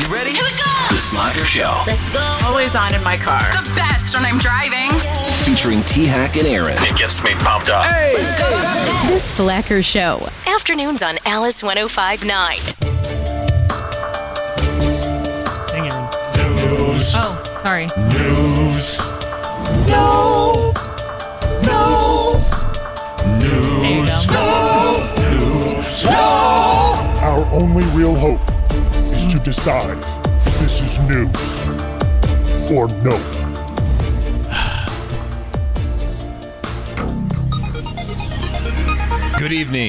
You ready? Here we go! The Slacker Show. Let's go! Always on in my car. The best when I'm driving. Featuring T-Hack and Aaron. It gets me pumped up. Hey! Let's go! The Slacker Show. Afternoons on Alice 105.9. Sing, Aaron. News. Oh, sorry. News. No. News. No. Our only real hope is to decide if this is news or no. Good evening.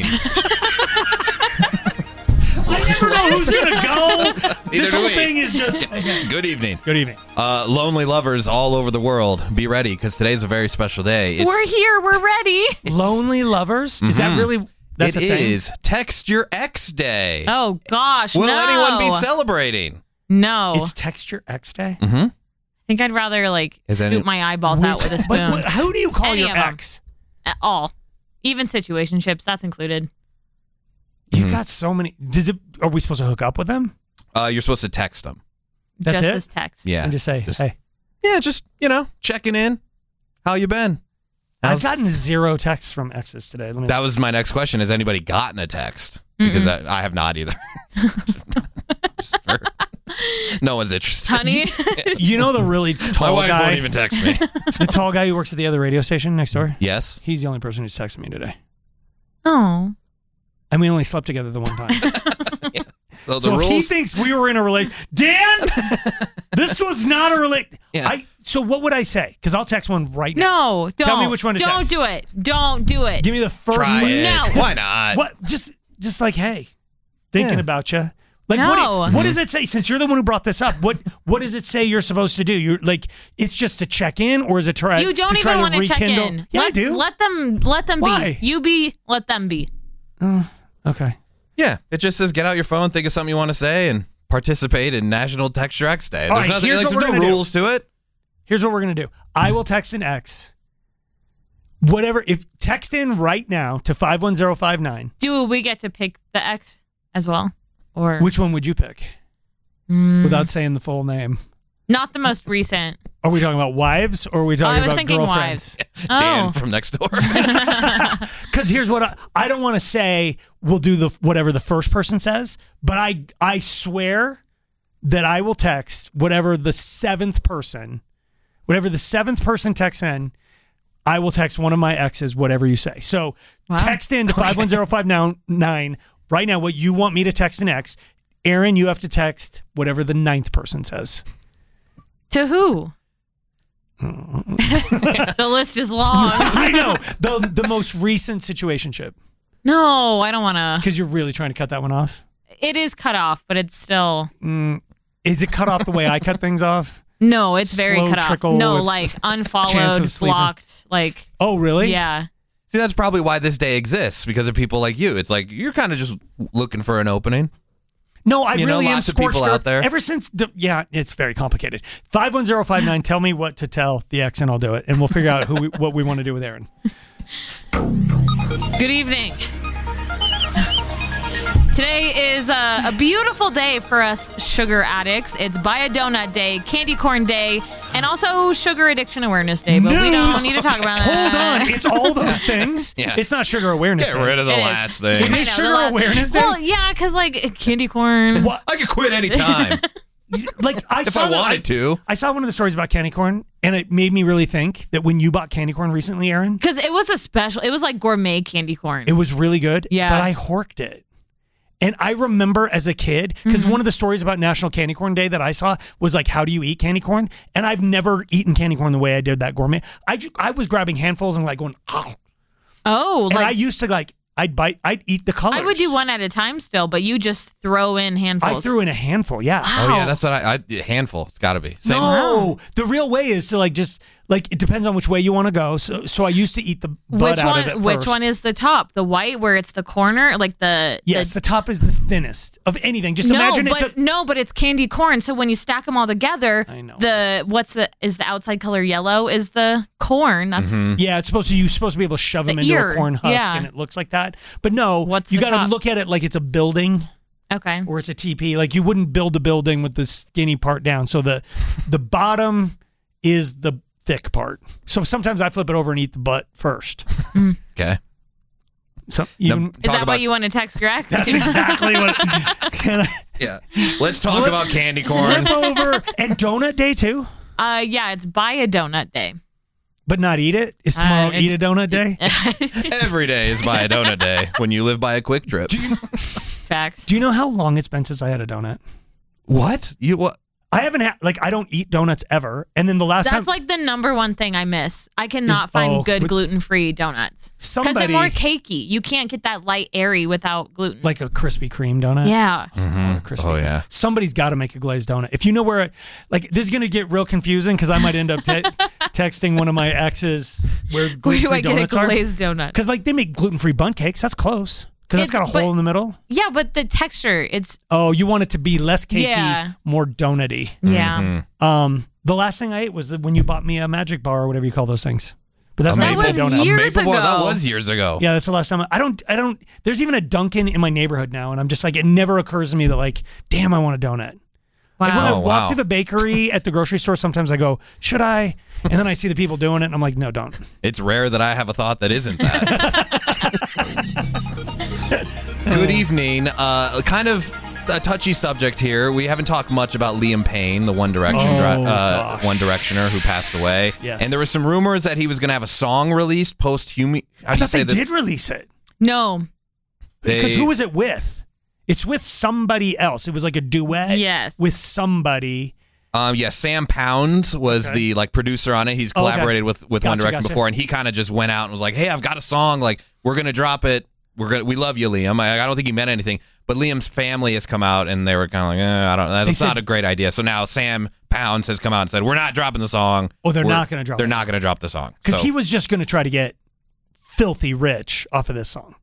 I never know who's going to go. This do whole we. thing is just... Okay. Good evening. Good evening. Lonely lovers all over the world, be ready because today's a very special day. We're here. We're ready. Lonely lovers? Is that really... That's It a thing? is Text Your Ex Day. Oh, gosh. Will no. anyone be celebrating? No. It's Text Your Ex Day? Mm-hmm. I think I'd rather, Is scoop any- my eyeballs out with a spoon. But who do you call Any your of 'em. ex? At all. Even situationships, that's included. You've got so many... Are we supposed to hook up with them? You're supposed to text them. That's just it? as text. Yeah. And just say, hey. Yeah, just, checking in. How you been? I've gotten 0 texts from exes today. That was my next question. Has anybody gotten a text? Because I have not either. No one's interested. Honey? You know the really My tall wife guy? won't even text me. The tall guy who works at the other radio station next door? Yes. He's the only person who's texted me today. Oh. And we only slept together the one time. So the So if rules. he thinks we were in a relationship, Dan, this was not a relationship. Yeah. So what would I say? Because I'll text one right now. No, don't. Tell me which one to Don't text. do it. Don't do it. Give me the first Try one. it. No. Why not? What? Just like, hey, thinking Yeah. about you. Like, No. what does it say? Since you're the one who brought this up, what does it say you're supposed to do? You're like, it's just to check in, or is it try? You don't to try even want to check rekindle? in. Yeah, I do. Let them Why? be. You be. Let them be. Okay. Yeah, it just says get out your phone, think of something you want to say, and participate in National Text Your Ex Day. All There's right, nothing here's what there's we're no gonna do. rules to it. Here's what we're gonna do. I will text an ex. Whatever. If text in right now to 51059. Do we get to pick the ex as well, or Which one would you pick? Without saying the full name. not the most recent? Are we talking about wives or are we talking I was about thinking girlfriends? wives. Dan Oh, from next door. Because here's what I don't want to say. We'll do the whatever the first person says, but I swear that I will text whatever the seventh person texts in. I will text one of my exes whatever you say. So Wow. text in to 51059 right now what you want me to text an ex. Aaron, you have to text whatever the ninth person says. to who? The list is long. I know the most recent situationship No, I don't want to. because you're really trying to cut that one off. It is cut off, but it's still. Is it cut off the way I cut things off? No, it's very Slow cut off. trickle No, with like chance unfollowed, of sleeping. blocked, like Oh, really? yeah. See, that's probably why this day exists, because of people like you. It's like you're kind of just looking for an opening. No, I You know, really am lots of people scorched out earth. there. Ever since, it's very complicated. 51059, tell me what to tell the ex and I'll do it. And we'll figure out what we want to do with Aaron. Good evening. Today is a beautiful day for us sugar addicts. It's Buy a Donut Day, Candy Corn Day, and also Sugar Addiction Awareness Day. But we don't need to talk about Hold that. on. It's all those things. Yeah. It's not Sugar Awareness Get Day. rid of the It is. last thing. It is I know, Sugar the la- Awareness Day? Well, yeah, because like candy corn. What? I could quit anytime Like, if I wanted to. I saw one of the stories about candy corn, and it made me really think that when you bought candy corn recently, Aaron, Because it was it was like gourmet candy corn. it was really good. Yeah. But I horked it. And I remember as a kid, because Mm-hmm. one of the stories about National Candy Corn Day that I saw was like, how do you eat candy corn? And I've never eaten candy corn the way I did that gourmet. I was grabbing handfuls and like going, oh. Oh, And I like used to like, I'd eat the colors. I would do one at a time still, but you just throw in handfuls. I threw in a handful, yeah. Oh yeah, that's what I handful. It's got to be. Same. No, the real way is to like just like it depends on which way you want to go. So I used to eat the butt out of it first. Which one is the top? The white where it's the corner, like the Yes, the top is the thinnest of anything. Just imagine but it's candy corn. So when you stack them all together, I know. is the outside color yellow? Is the corn? That's Yeah, you're supposed to be able to shove them The into ear, a corn husk, yeah. and it looks like that. But no, What's you the got to top? look at it like it's a building. Okay. or it's a TP. Like you wouldn't build a building with the skinny part down. So the bottom is the thick part. So sometimes I flip it over and eat the butt first. Okay. So even, Is that what you want to text your ex? that's exactly what. Yeah. Let's talk about candy corn. Flip over and donut day too, Yeah, it's buy a donut day. but not eat it. Is tomorrow eat a donut day? Every day is buy a donut day when you live by a Quick Trip. Facts. Do you know how long it's been since I had a donut? What? You what? I haven't had, like, I don't eat donuts ever. And then the last time. That's like the number one thing I miss. I cannot Is- find good with- gluten-free donuts. Because Somebody- they're more cakey. You can't get that light, airy without gluten. like a Krispy Kreme donut. yeah. Krispy Oh, Kreme. yeah. Somebody's got to make a glazed donut. If you know where, like, this is going to get real confusing because I might end up texting one of my exes where Where do gluten-free I get a donuts are. glazed donut? Because, like, they make gluten-free bundt cakes. That's close. Because that's got a hole in the middle. Yeah, but the texture, it's, Oh, you want it to be less cakey, Yeah. more donut-y. yeah. The last thing I ate was when you bought me a Magic Bar or whatever you call those things. But that's not That a was donut. years Maple bar, that ago. was years ago. Yeah, that's the last time. I don't. There's even a Dunkin' in my neighborhood now, and I'm just like, it never occurs to me that, like, damn, I want a donut. Like when I Wow. walk to the bakery at the grocery store, sometimes I go, should I? And then I see the people doing it, and I'm like, no, don't. It's rare that I have a thought that isn't that. Good evening. Kind of a touchy subject here. We haven't talked much about Liam Payne, the One gosh. One Directioner who passed away. Yes. And there were some rumors that he was going to have a song released post-human. I thought they did release it. No. Because who was it with? It's with somebody else. It was like a duet Yes. with somebody. Yeah, Sam Pound was Okay. the like producer on it. He's Oh, okay. collaborated with One Gotcha, Direction gotcha. before, and he kind of just went out and was like, "Hey, I've got a song. Like, we're gonna drop it. We love you, Liam." I don't think he meant anything, but Liam's family has come out and they were kind of like, I don't. That's said- not a great idea. So now Sam Pounds has come out and said, "We're not dropping the song." Oh, they're We're- not gonna drop They're it. not gonna drop the song Because So he was just going to try to get filthy rich off of this song.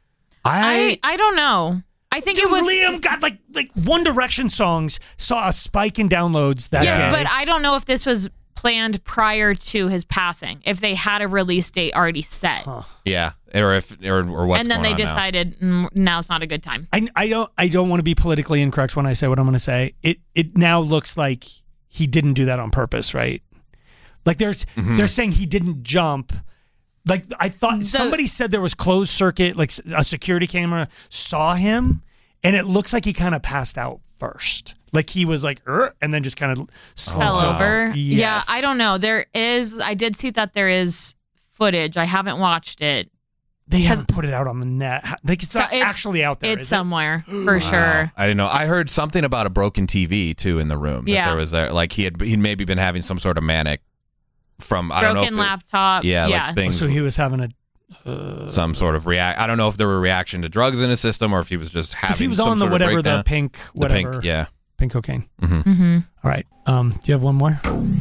I don't know. I think Dude, it was. Liam got like One Direction songs saw a spike in downloads that Yes, day. but I don't know if this was planned prior to his passing. If they had a release date already set, yeah, or what's and then going they on now. decided now's not a good time. I don't want to be politically incorrect when I say what I'm going to say. It now looks like he didn't do that on purpose, right? Like they're saying he didn't jump. Like I thought somebody said there was closed circuit, like a security camera saw him, and it looks like he kind of passed out first. Like he was like, and then just kind of Fell over. Yes. Yeah, I don't know. I did see that there is footage. I haven't watched it. They haven't put it out on the net. Like it's not it's- actually out there. It's is it? somewhere for sure. I didn't know. I heard something about a broken TV too in the room. Yeah. that there was like he'd maybe been having some sort of manic from I don't know. Broken laptop. Yeah, Yeah. like things. So he was having Some sort of react. I don't know if there were reaction to drugs in his system or if he was just having. because he was some on the sort of whatever breakdown. the pink whatever The pink, yeah. pink cocaine. Mm-hmm. All right. Do you have one more?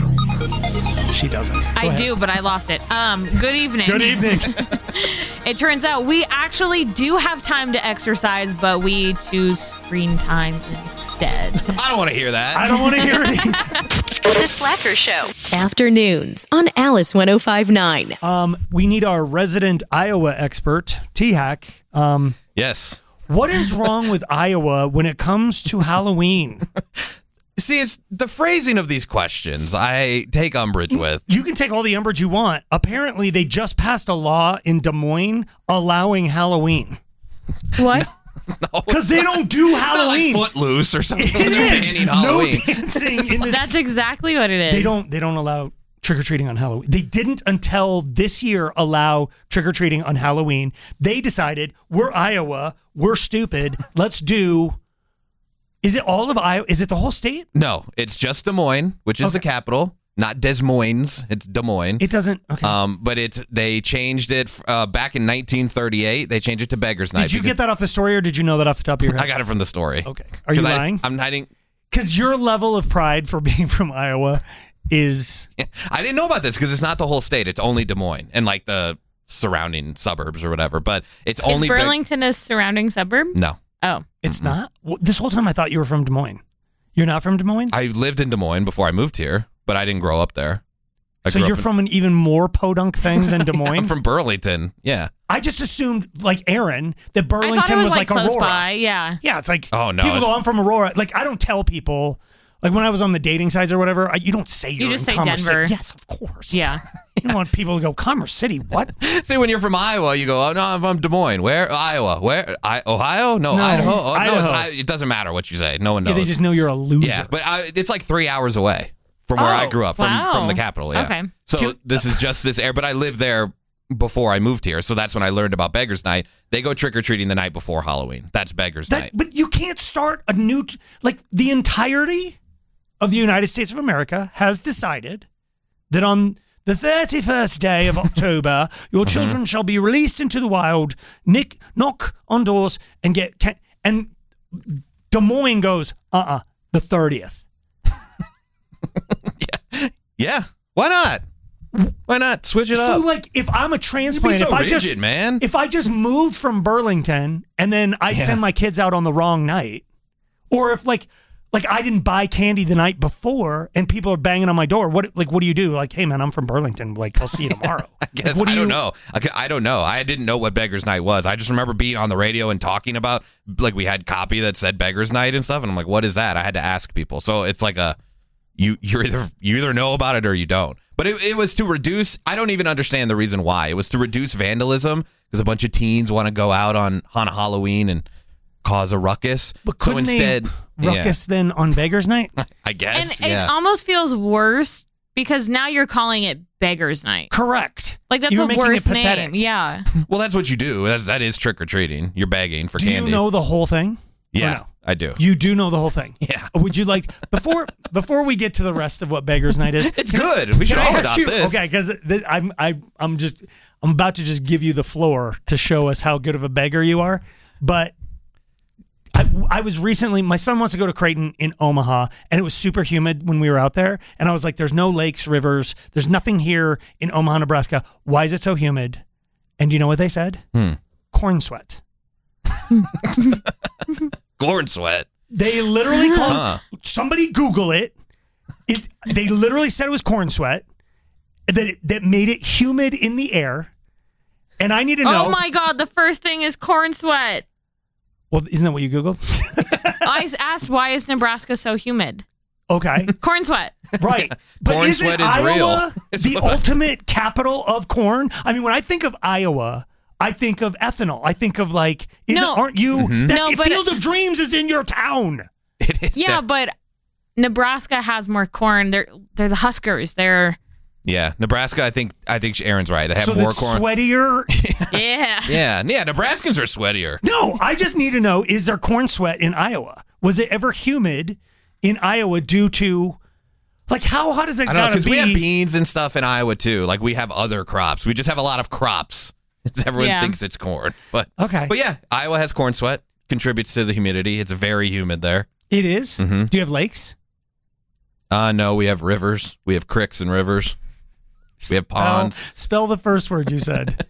She doesn't. Go I ahead. do, but I lost it. Good evening. Good evening. It turns out we actually do have time to exercise, but we choose screen time instead. I don't want to hear that. I don't want to hear it. The Slacker Show. Afternoons on Alice 105.9. We need our resident Iowa expert, T-Hack. Yes. What is wrong with Iowa when it comes to Halloween? See, it's the phrasing of these questions I take umbrage with. You can take all the umbrage you want. Apparently, they just passed a law in Des Moines allowing Halloween. What? Because they don't do It's not Halloween. like Footloose or something. It is. Banning No Halloween. dancing in this. That's exactly what it is. They don't allow trick-or-treating on Halloween. They didn't until this year allow trick-or-treating on Halloween. They decided, we're Iowa, we're stupid, let's do... Is it all of Iowa? Is it the whole state? No, it's just Des Moines, which is the capital. Not Des Moines. It's Des Moines. It doesn't... Okay. But they changed it back in 1938. They changed it to Beggars Night. Did you get that off the story or did you know that off the top of your head? I got it from the story. Okay. Are you 'Cause lying? I'm hiding. Because your level of pride for being from Iowa is... I didn't know about this because it's not the whole state. It's only Des Moines and like the surrounding suburbs or whatever. But it's Is only Burlington a surrounding suburb? No, Oh. It's not? Well, this whole time I thought you were from Des Moines. You're not from Des Moines? I lived in Des Moines before I moved here, but I didn't grow up there. So you're from an even more podunk thing than Des Moines? I'm from Burlington. Yeah. I just assumed, like Aaron, that I thought it Burlington was like close Aurora. by. Yeah. Yeah, it's like Oh, no, people go, it's- I'm from Aurora. Like, I don't tell people. Like, when I was on the dating sites or whatever, you don't say you're just in say Commerce Denver. City. Yes, of course. Yeah. You don't want people to go, Commerce City, what? See, when you're from Iowa, you go, oh, no, I'm from Des Moines. Where? Iowa. Where? Ohio? No, No, Idaho. Oh, Idaho. No, it doesn't matter what you say. No one Yeah, knows. they just know you're a loser. Yeah, but it's like 3 hours away from where I grew up, from Wow. the capital. Yeah. Okay. So this is just this air, but I lived there before I moved here, so that's when I learned about Beggars Night. They go trick-or-treating the night before Halloween. That's Beggars Night. But you can't start a new, like, the entirety of the United States of America has decided that on the 31st day of October, your children shall be released into the wild, knock on doors, and and Des Moines goes, the 30th. Yeah. Why not? Why not? Switch it So, up. like, if I'm a transplant, so if I rigid, just man. if I just moved from Burlington and then I send my kids out on the wrong night, or if like I didn't buy candy the night before and people are banging on my door, what do you do? Like, hey man, I'm from Burlington. Like, I'll see you tomorrow. I guess Like, I don't know. I don't know. I didn't know what Beggars Night was. I just remember being on the radio and talking about, like, we had copy that said Beggars Night and stuff, and I'm like, what is that? I had to ask people. So it's like you either know about it or you don't. But it was to reduce. I don't even understand the reason why. It was to reduce vandalism because a bunch of teens want to go out on Halloween and cause a ruckus. But so couldn't instead, they ruckus then on Beggars Night? I guess. And yeah. it almost feels worse because now you're calling it Beggars Night. Correct. Like, that's You're a making it worse pathetic. name. Yeah. Well, that's what you do. That is trick or treating. You're begging for Do candy. you know the whole thing? Or Yeah, no? I do. You do know the whole thing. Yeah. Would you like before we get to the rest of what Beggars Night is? It's good. We should Can I all ask adopt you? this. Okay, because I'm about to just give you the floor to show us how good of a beggar you are. But I was recently, my son wants to go to Creighton in Omaha, and it was super humid when we were out there. And I was like, "There's no lakes, rivers. There's nothing here in Omaha, Nebraska. Why is it so humid?" And you know what they said? Corn sweat. Corn sweat. They literally called somebody Google it. They literally said it was corn sweat that made it humid in the air. And I need to know. Oh my God. The first thing is corn sweat. Well, isn't that what you Googled? I asked, why is Nebraska so humid? Okay. Corn sweat. Right. But Corn isn't sweat is Iowa real. the ultimate capital of corn? I mean, when I think of Iowa, I think of ethanol. I think of like, aren't you? No, but Field of Dreams is in your town. Yeah, but Nebraska has more corn. They're the Huskers. They're Yeah, Nebraska. I think Aaron's right. They have So more that's corn. sweatier. yeah. Yeah. Nebraskans are sweatier. No, I just need to know, is there corn sweat in Iowa? Was it ever humid in Iowa due to, like, how hot is it I don't know, gotta because be? we have beans and stuff in Iowa too. Like, we have other crops. We just have a lot of crops. Everyone Yeah. thinks it's corn, but Okay. But yeah, Iowa has corn sweat. Contributes to the humidity. It's very humid there. It is? Mhm. Do you have lakes? No, we have rivers. We have creeks and rivers. We have ponds. Spell the first word you said.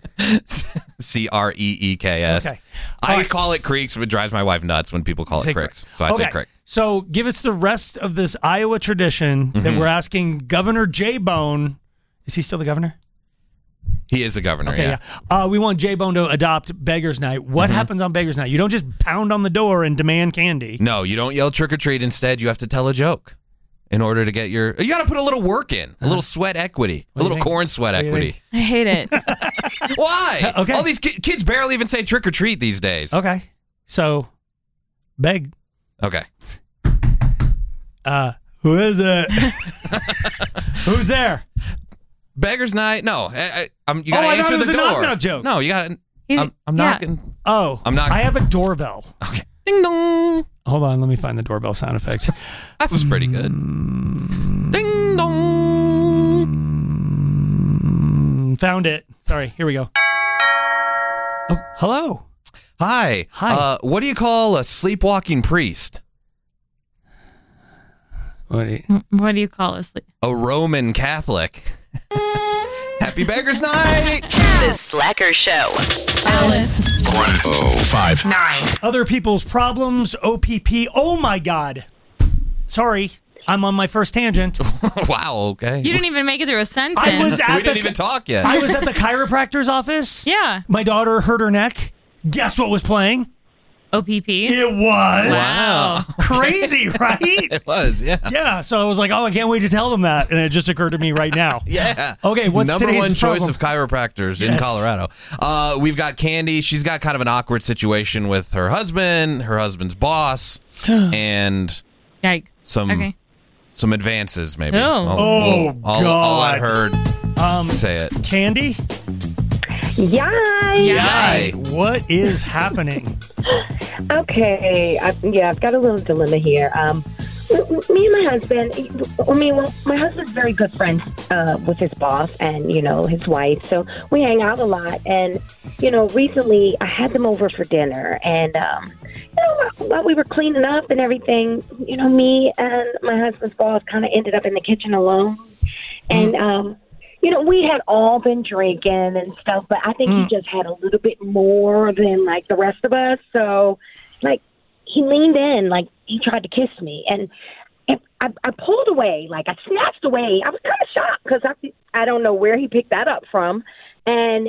Creeks. Okay. I call it creeks, but it drives my wife nuts when people call Say it creeks. So I say Okay. creek. So give us the rest of this Iowa tradition that we're asking Governor J-Bone. Is he still the governor? He is the governor. Okay, yeah. yeah. We want J-Bone to adopt Beggars Night. What happens on Beggars Night? You don't just pound on the door and demand candy. No, you don't yell trick or treat. Instead, you have to tell a joke in order to get your. You got to put a little work in, a little sweat equity, What a do you little think? corn sweat What do you equity. think? I hate it. Why? Okay. All these kids barely even say trick or treat these days. Okay. So, beg. Okay. Who is it? Who's there? Beggars Night. No, you I gotta thought answer it was the a door. knock-knock joke. No, you got to. I'm Yeah. knocking. Oh, I'm not- I have a doorbell. Okay. Ding dong. Hold on, let me find the doorbell sound effect. That was pretty good. Ding dong. Found it. Sorry, here we go. Oh, hello. Hi. Hi. What do you call a sleepwalking priest? What do you, What do you call us? A Roman Catholic. Happy Beggars Night. The Slacker Show. Alice. 105. 9. other people's problems, OPP. Oh my God. Sorry. I'm on my first tangent. Wow, okay. You didn't even make it through a sentence. We didn't even talk yet. I was at the chiropractor's office. Yeah. My daughter hurt her neck. Guess what was playing? OPP. It was. Wow. Crazy, right? It was, yeah. Yeah, so I was like, oh, I can't wait to tell them that. And it just occurred to me right now. Yeah. Okay, what's number today's one choice problem? of chiropractors in Colorado? We've got Candy. She's got kind of an awkward situation with her husband's boss, and Yikes. some advances maybe. Oh. I'll let her say it. Candy? Yay! What is happening? Okay, I've got a little dilemma here. Me and my husband, my husband's very good friends with his boss and, his wife, so we hang out a lot. And, recently I had them over for dinner, and, while we were cleaning up and everything, me and my husband's boss kind of ended up in the kitchen alone. And, we had all been drinking and stuff, but I think he just had a little bit more than, the rest of us. So, he leaned in, he tried to kiss me. And I pulled away, I snatched away. I was kind of shocked because I don't know where he picked that up from. And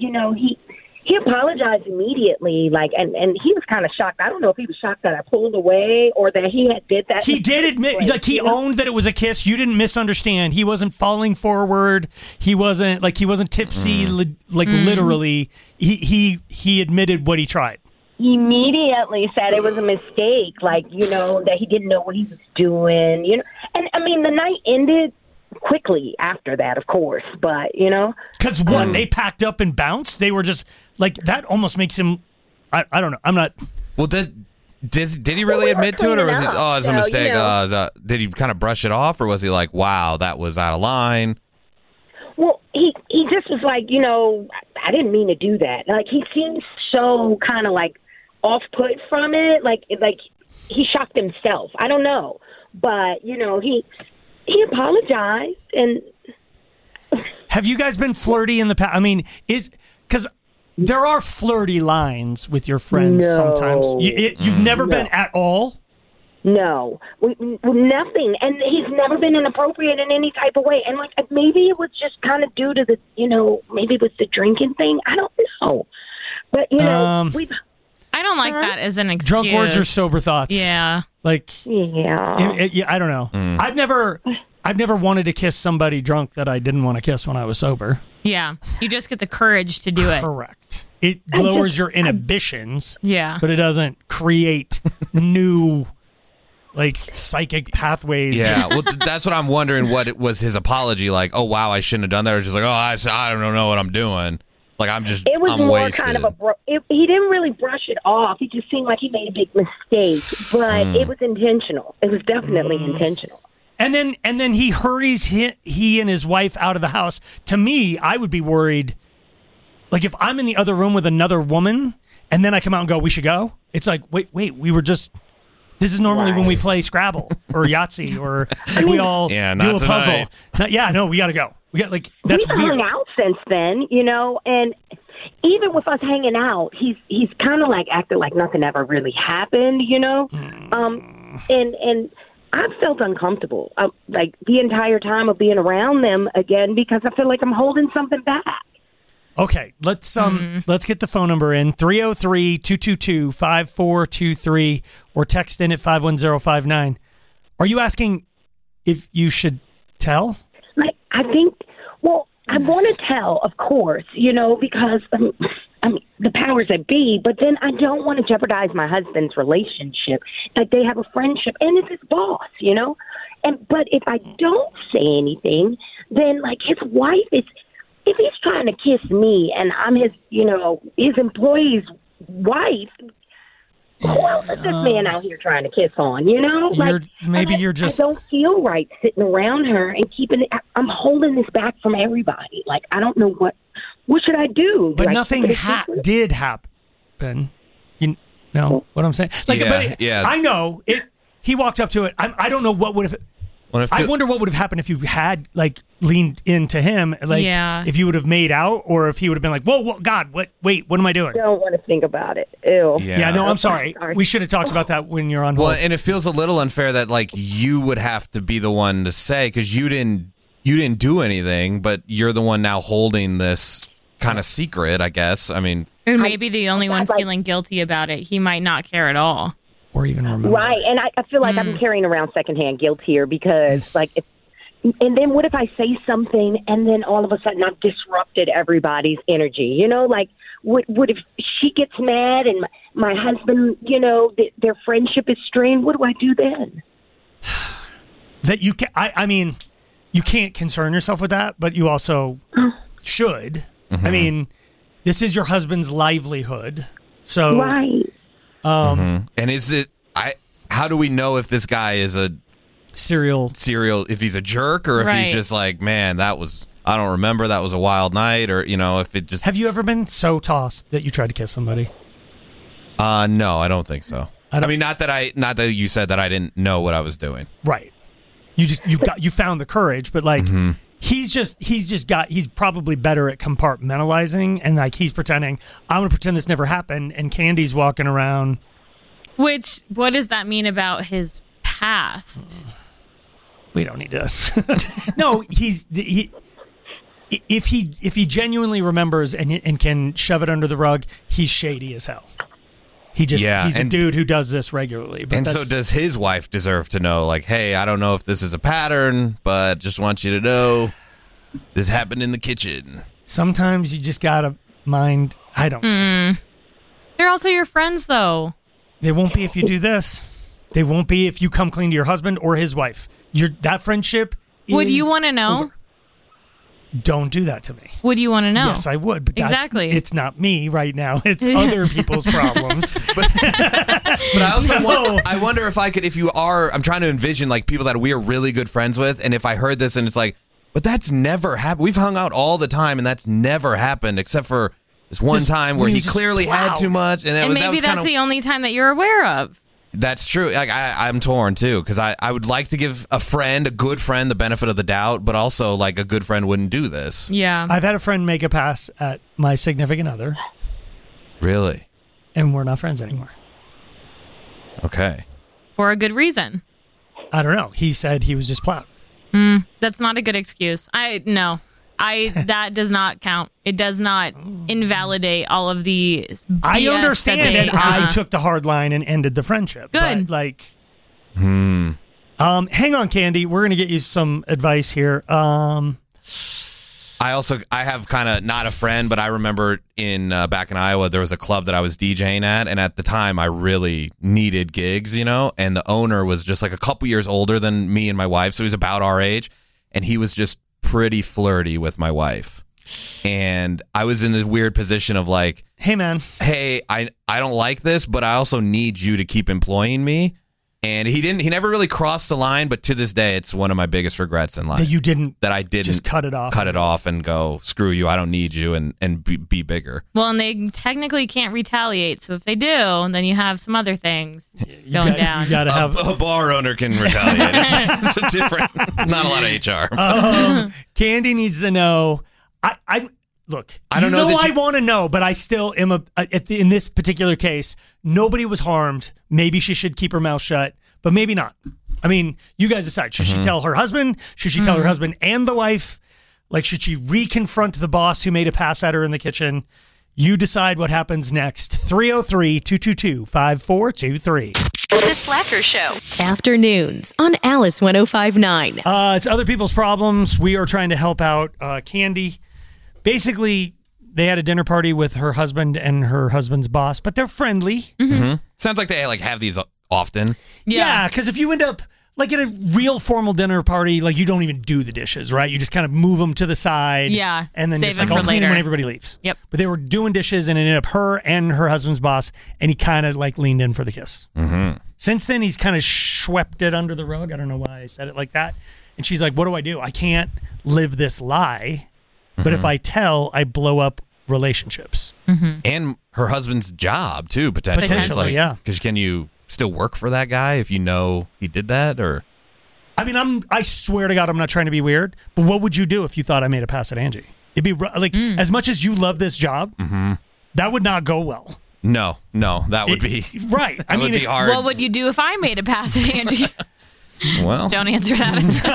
he apologized immediately, and he was kind of shocked. I don't know if he was shocked that I pulled away or that he had did that. He did admit, he owned that it was a kiss. You didn't misunderstand. He wasn't falling forward. He wasn't tipsy, literally. He admitted what he tried. He immediately said it was a mistake, that he didn't know what he was doing, And, the night ended quickly after that, of course, but, Because they packed up and bounced? They were just, that almost makes him, I don't know, I'm not. Well, did he really admit to it, or was it, it's a mistake? Did he kind of brush it off, or was he like, wow, that was out of line? Well, he just was like, I didn't mean to do that. He seemed so kind of off-put from it, like he shocked himself. I don't know, but he apologized. And have you guys been flirty in the past? Because there are flirty lines with your friends sometimes. You've never been at all. No, nothing. And he's never been inappropriate in any type of way. And maybe it was just kind of due to the, maybe it was the drinking thing. I don't know. But I don't like that as an excuse. Drunk words or sober thoughts. Yeah. Yeah. I don't know. I've never wanted to kiss somebody drunk that I didn't want to kiss when I was sober. Yeah. You just get the courage to do it. Correct. It lowers your inhibitions. Yeah. But it doesn't create new psychic pathways. Yeah, well, that's what I'm wondering. What it was his apology like? Oh wow, I shouldn't have done that. Or just I don't know what I'm doing. It was I'm more wasted. kind of he didn't really brush it off. He just seemed like he made a big mistake, but it was intentional. It was definitely intentional. And then he hurries he and his wife out of the house. To me, I would be worried. If I'm in the other room with another woman, and then I come out and go, we should go. It's wait, we were just. This is normally when we play Scrabble or Yahtzee or we all do a puzzle. We got to go. We got that's we've weird. hung out since then, and even with us hanging out, he's kind of acted like nothing ever really happened, and I felt uncomfortable the entire time of being around them again because I feel like I'm holding something back. Okay, let's get the phone number in 303-222-5423 or text in at 51059. Are you asking if you should tell? I think, I want to tell, of course, because the powers that be, but then I don't want to jeopardize my husband's relationship. They have a friendship, and it's his boss, but if I don't say anything, then his wife is. If he's trying to kiss me and I'm his employee's wife, who else is this man out here trying to kiss on, I don't feel right sitting around her and keeping it. I'm holding this back from everybody. I don't know what should I do? But nothing did happen. You know what I'm saying? Yeah. I know it. He walked up to it. I don't know what would have. Well, I wonder what would have happened if you had like leaned into him, like if you would have made out, or if he would have been like, "Whoa, God, wait, what am I doing?" I don't want to think about it. Ew. Yeah, no, I'm sorry. We should have talked about that when you're on hold. Well, and it feels a little unfair that like you would have to be the one to say because you didn't do anything, but you're the one now holding this kind of secret, I guess. I mean, or maybe the only one feeling guilty about it. He might not care at all. Or even remember. Right, and I feel like I'm carrying around secondhand guilt here because, like, and then what if I say something and then all of a sudden I've disrupted everybody's energy? You know, like, what if she gets mad and my husband, you know, their friendship is strained? What do I do then? That you can, I mean, you can't concern yourself with that, but you also should. Mm-hmm. I mean, this is your husband's livelihood, so right. And is it? How do we know if this guy is a serial? If he's a jerk, or if he's just like, man, I don't remember. That was a wild night, or you know, if it just. Have you ever been so tossed that you tried to kiss somebody? No, I don't think so. I mean, not that you said that I didn't know what I was doing. Right. You found the courage, but like. Mm-hmm. He's probably better at compartmentalizing, and like he's pretending I'm gonna pretend this never happened, and Candy's walking around. What does that mean about his past? We don't need to. No, if he genuinely remembers and can shove it under the rug, he's shady as hell. He's a dude who does this regularly. But so does his wife deserve to know, like, hey, I don't know if this is a pattern, but just want you to know this happened in the kitchen. Sometimes you just gotta mind, I don't know. They're also your friends, though. They won't be if you do this. They won't be if you come clean to your husband or his wife. That friendship is Would you want to know? over. Don't do that to me. Would you want to know? Yes, I would. But exactly. It's not me right now. It's other people's problems. But I also I wonder if I could, I'm trying to envision like people that we are really good friends with. And if I heard this and it's like, but that's never happened. We've hung out all the time and that's never happened except for this one time where he clearly had too much. And maybe that's the only time that you're aware of. That's true. Like I'm torn too because I would like to give a good friend, the benefit of the doubt, but also like a good friend wouldn't do this. Yeah, I've had a friend make a pass at my significant other. Really? And we're not friends anymore. Okay. For a good reason. I don't know. He said he was just plowed. That's not a good excuse. That does not count. It does not invalidate all of the BS I understand it. I took the hard line and ended the friendship. Good. But like, hang on, Candy. We're going to get you some advice here. I have kind of not a friend, but I remember back in Iowa, there was a club that I was DJing at. And at the time I really needed gigs, you know, and the owner was just like a couple years older than me and my wife. So he was about our age and he was just pretty flirty with my wife. And I was in this weird position of like, hey man, I don't like this, but I also need you to keep employing me. And he never really crossed the line, but to this day, it's one of my biggest regrets in life. That I didn't just cut it off and go, screw you, I don't need you, and be bigger. Well, and they technically can't retaliate. So if they do, then you have some other things going down. You gotta have a bar owner can retaliate. It's a different, not a lot of HR. Candy needs to know. Look, I don't know. I want to know, but I still am in this particular case, nobody was harmed. Maybe she should keep her mouth shut, but maybe not. I mean, you guys decide. Should she tell her husband? Should she tell her husband and the wife? Like, should she re-confront the boss who made a pass at her in the kitchen? You decide what happens next. 303-222-5423. The Slacker Show. Afternoons on Alice 105.9. It's other people's problems. We are trying to help out Candy. Basically, they had a dinner party with her husband and her husband's boss, but they're friendly. Mm-hmm. Sounds like they have these often. Yeah, because if you end up like at a real formal dinner party, like you don't even do the dishes, right? You just kind of move them to the side. Yeah, and then save just like them I'll for clean them later when everybody leaves. Yep. But they were doing dishes, and it ended up her and her husband's boss, and he kind of like leaned in for the kiss. Mm-hmm. Since then, he's kind of swept it under the rug. I don't know why I said it like that. And she's like, "What do I do? I can't live this lie." But if I tell, I blow up relationships. Mm-hmm. And her husband's job, too, potentially. Yeah. Because can you still work for that guy if you know he did that? Or I mean, I swear to God, I'm not trying to be weird, but what would you do if you thought I made a pass at Angie? It'd be like, as much as you love this job, that would not go well. No, that would be right. That would be hard. What would you do if I made a pass at Angie? Well, don't answer that.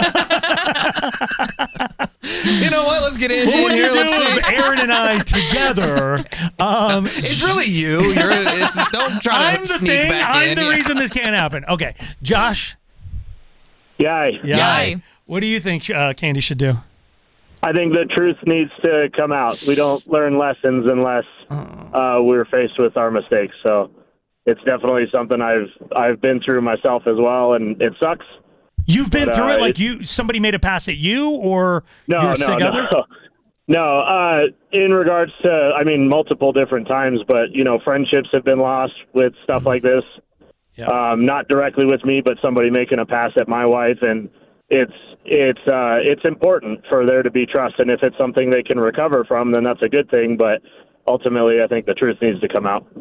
You know what? Let's get Angie what would in here. You do Let's see. if Aaron and I together. It's really you. Don't try to I'm the sneak thing. back I'm in. the reason this can't happen. Okay, Josh. Yay. Yay. What do you think Candy should do? I think the truth needs to come out. We don't learn lessons unless we're faced with our mistakes. So it's definitely something I've been through myself as well, and it sucks. You've been through it? Like somebody made a pass at you, or you're a sick other? No. In regards to, multiple different times, but friendships have been lost with stuff like this. Yeah. Not directly with me, but somebody making a pass at my wife, and it's important for there to be trust. And if it's something they can recover from, then that's a good thing. But ultimately, I think the truth needs to come out.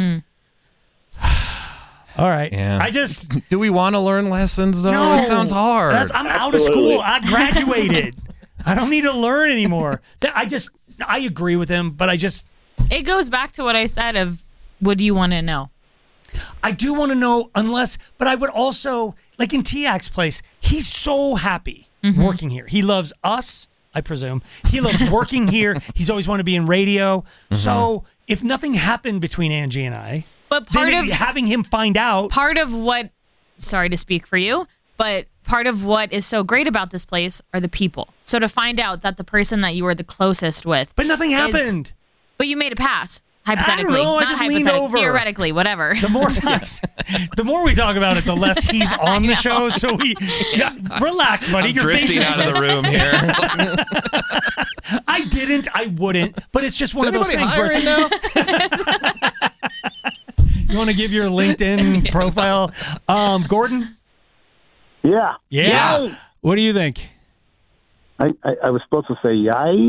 All right. Yeah. Do we want to learn lessons though? No, It sounds hard. I'm out of school. I graduated. I don't need to learn anymore. I agree with him, but it goes back to what I said of, would you want to know? I do want to know, but I would also, like in Tiak's place, he's so happy working here. He loves us, I presume. He loves working here. He's always wanted to be in radio. So if nothing happened between Angie and I, but having him find out. Part of what, sorry to speak for you, but part of what is so great about this place are the people. So to find out that the person that you were the closest with. But nothing happened. But you made a pass. Hypothetically. I don't know, I not just hypothetically, leaned over. Theoretically, whatever. The more times, the more we talk about it, the less he's on the show. So relax, buddy. I'm You're drifting out of the room here. I wouldn't. But it's just one of those things where you want to give your LinkedIn profile, Gordon? Yeah. What do you think? I was supposed to say yay.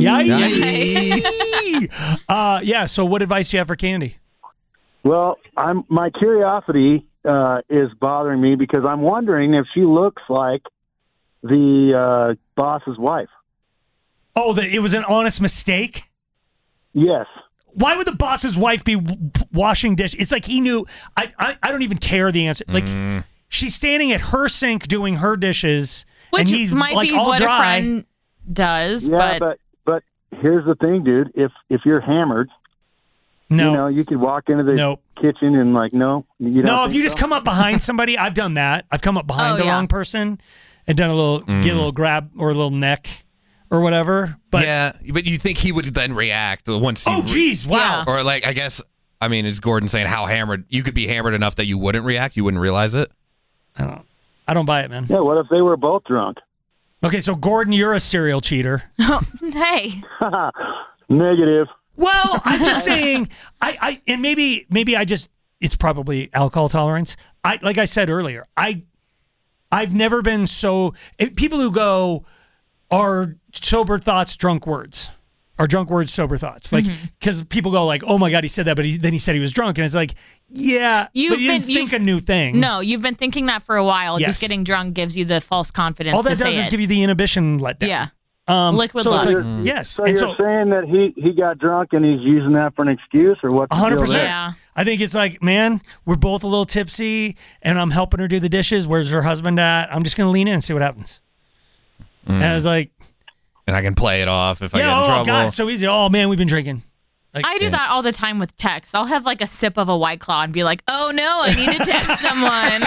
Yeah. So, what advice do you have for Candy? Well, my curiosity is bothering me because I'm wondering if she looks like the boss's wife. Oh, it was an honest mistake? Yes. Why would the boss's wife be washing dishes? It's like he knew. I don't even care the answer. Like she's standing at her sink doing her dishes, which and he's might like be all what dry. a friend does. Yeah, but here's the thing, dude. If you're hammered, you could walk into the kitchen and if you just come up behind somebody, I've done that. I've come up behind the wrong person and done get a little grab or a little neck or whatever. But but you think he would then react once he... Oh, geez, wow. Or I guess, is Gordon saying how hammered... You could be hammered enough that you wouldn't react? You wouldn't realize it? I don't buy it, man. Yeah, what if they were both drunk? Okay, so Gordon, you're a serial cheater. Hey. Negative. Well, I'm just saying, and maybe it's probably alcohol tolerance. Like I said earlier, I've never been so... People who go... Are sober thoughts drunk words? Are drunk words sober thoughts? Like, because people go like, "Oh my God, he said that," but then he said he was drunk, and it's like, yeah, but you didn't think a new thing. No, you've been thinking that for a while. Yes. Just getting drunk gives you the false confidence. All that to say does is it. give you the inhibition letdown. Yeah. Liquid so love. It's like, yes. So you're saying that he got drunk and he's using that for an excuse, or what? 100%. Yeah. I think it's like, man, we're both a little tipsy, and I'm helping her do the dishes. Where's her husband at? I'm just gonna lean in and see what happens. And I was like. And I can play it off if I get in trouble. Oh, God, so easy. Oh, man, we've been drinking. Like, I do that all the time with texts. I'll have like a sip of a White Claw and be like, oh, no, I need to text someone.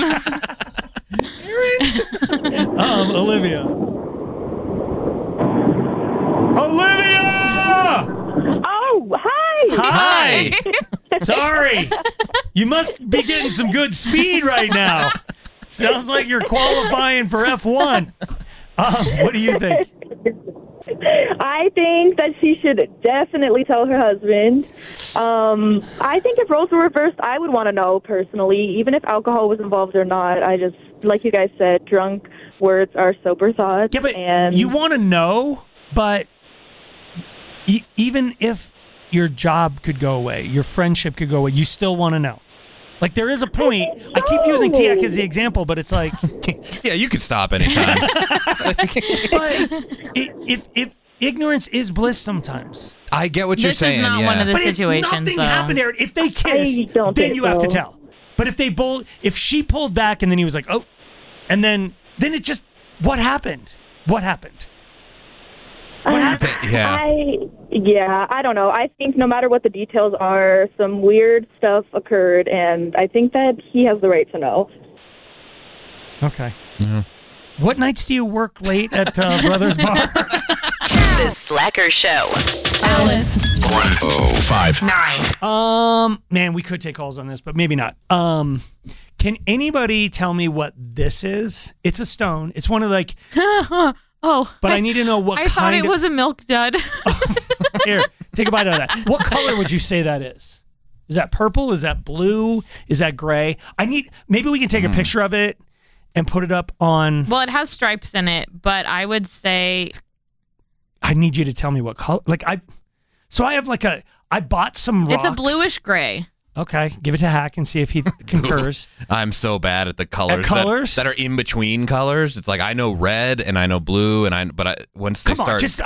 Olivia. Oh, hi. Hi. Sorry. You must be getting some good speed right now. Sounds like you're qualifying for F1. What do you think? I think that she should definitely tell her husband. I think if roles were reversed, I would want to know personally, even if alcohol was involved or not. I just, like you guys said, drunk words are sober thoughts. Yeah, but you want to know, but even if your job could go away, your friendship could go away, you still want to know. Like there is a point. I keep using Tiak as the example, but it's like, yeah, you could stop anytime. but if ignorance is bliss sometimes. I get what you're saying. This is not one of the But situations. if nothing though. happened there, if they kissed, then you have to tell. But if she pulled back and then he was like, oh, and then it just, what happened? What happened? What happened? I don't know. I think no matter what the details are, some weird stuff occurred, and I think that he has the right to know. Okay. What nights do you work late at Brothers Bar? The Slacker Show. Alice. 1059. Man, we could take calls on this, but maybe not. Can anybody tell me what this is? It's a stone. It's one of like. But I need to know what I kind thought it of. was a milk dud. Here, take a bite out of that. What color would you say that is? Is that purple? Is that blue? Is that gray? Maybe we can take a picture of it and put it up on. Well, it has stripes in it, but I would say. I need you to tell me what color. I bought some rocks. It's a bluish gray. Okay, give it to Hack and see if he concurs. I'm so bad at the colors. At colors? That are in between colors. It's like I know red and I know blue, once they start. It's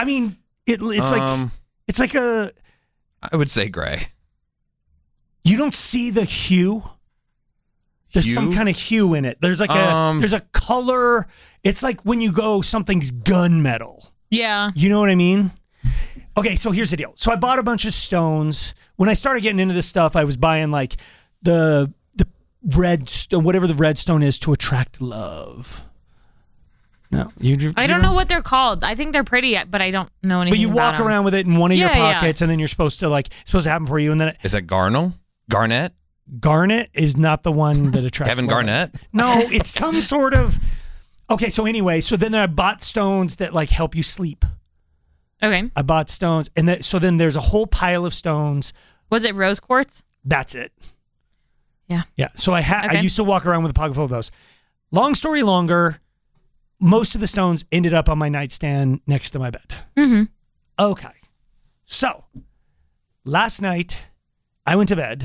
like a. I would say gray. You don't see the hue. There's some kind of hue in it. There's like there's a color. It's like when you go something's gunmetal. Yeah. You know what I mean? Okay, so here's the deal. So I bought a bunch of stones. When I started getting into this stuff, I was buying like the red whatever the red stone is to attract love. No, I don't know what they're called. I think they're pretty, but I don't know anything. But you about walk them. around with it in one of your pockets, and then you're supposed to it's supposed to happen for you, and then is that Garnet? Garnet is not the one that attracts Kevin love. Garnett? No, it's some sort of. Okay, so anyway, then I bought stones that help you sleep. Okay. I bought stones, and then there's a whole pile of stones. Was it rose quartz? That's it. Yeah. Yeah. So I used to walk around with a pocket full of those. Long story longer, most of the stones ended up on my nightstand next to my bed. Mm-hmm. Okay. So last night I went to bed,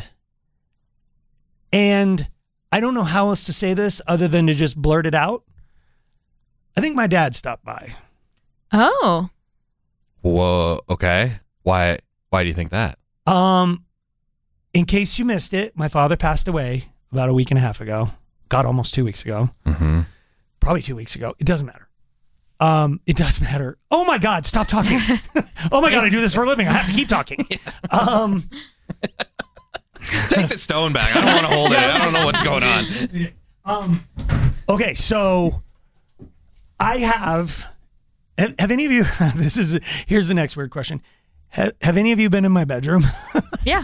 and I don't know how else to say this other than to just blurt it out. I think my dad stopped by. Oh. Whoa. Okay. Why do you think that? In case you missed it, my father passed away about a week and a half ago. God, almost 2 weeks ago. Mm-hmm. Probably 2 weeks ago. It doesn't matter. It does matter. Oh my God, stop talking. Oh my God, I do this for a living. I have to keep talking. Take the stone back. I don't want to hold it. I don't know what's going on. Okay, so I have any of you, here's the next weird question. Have any of you been in my bedroom? Yeah.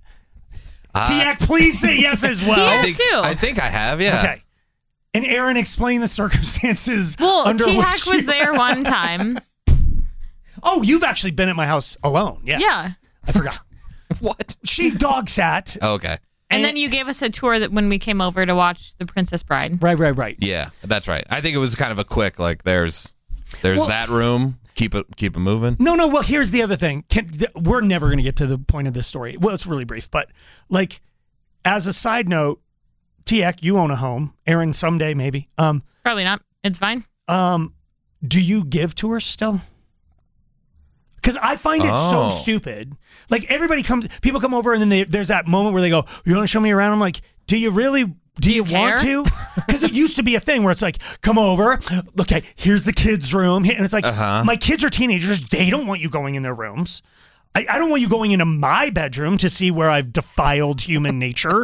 Tiak, please say yes as well. I think I have, yeah. Okay. And Aaron, explain the circumstances under T-Hack which was there one time. Oh, you've actually been at my house alone. Yeah. Yeah. I forgot. What? She dog sat. Oh, okay. And then you gave us a tour that when we came over to watch The Princess Bride. Right. Yeah, that's right. I think it was kind of a quick, there's that room. Keep it moving. No. Well, here's the other thing. We're never going to get to the point of this story. Well, it's really brief, but as a side note, Tiak, you own a home. Aaron, someday maybe. Probably not. It's fine. Do you give tours still? Because I find it so stupid. People come over and then there's that moment where they go, "You want to show me around?" I'm like, "Do you really? Do you want to?" Because it used to be a thing where it's like, "Come over. Okay, here's the kids' room," and it's like, my kids are teenagers. They don't want you going in their rooms. I don't want you going into my bedroom to see where I've defiled human nature.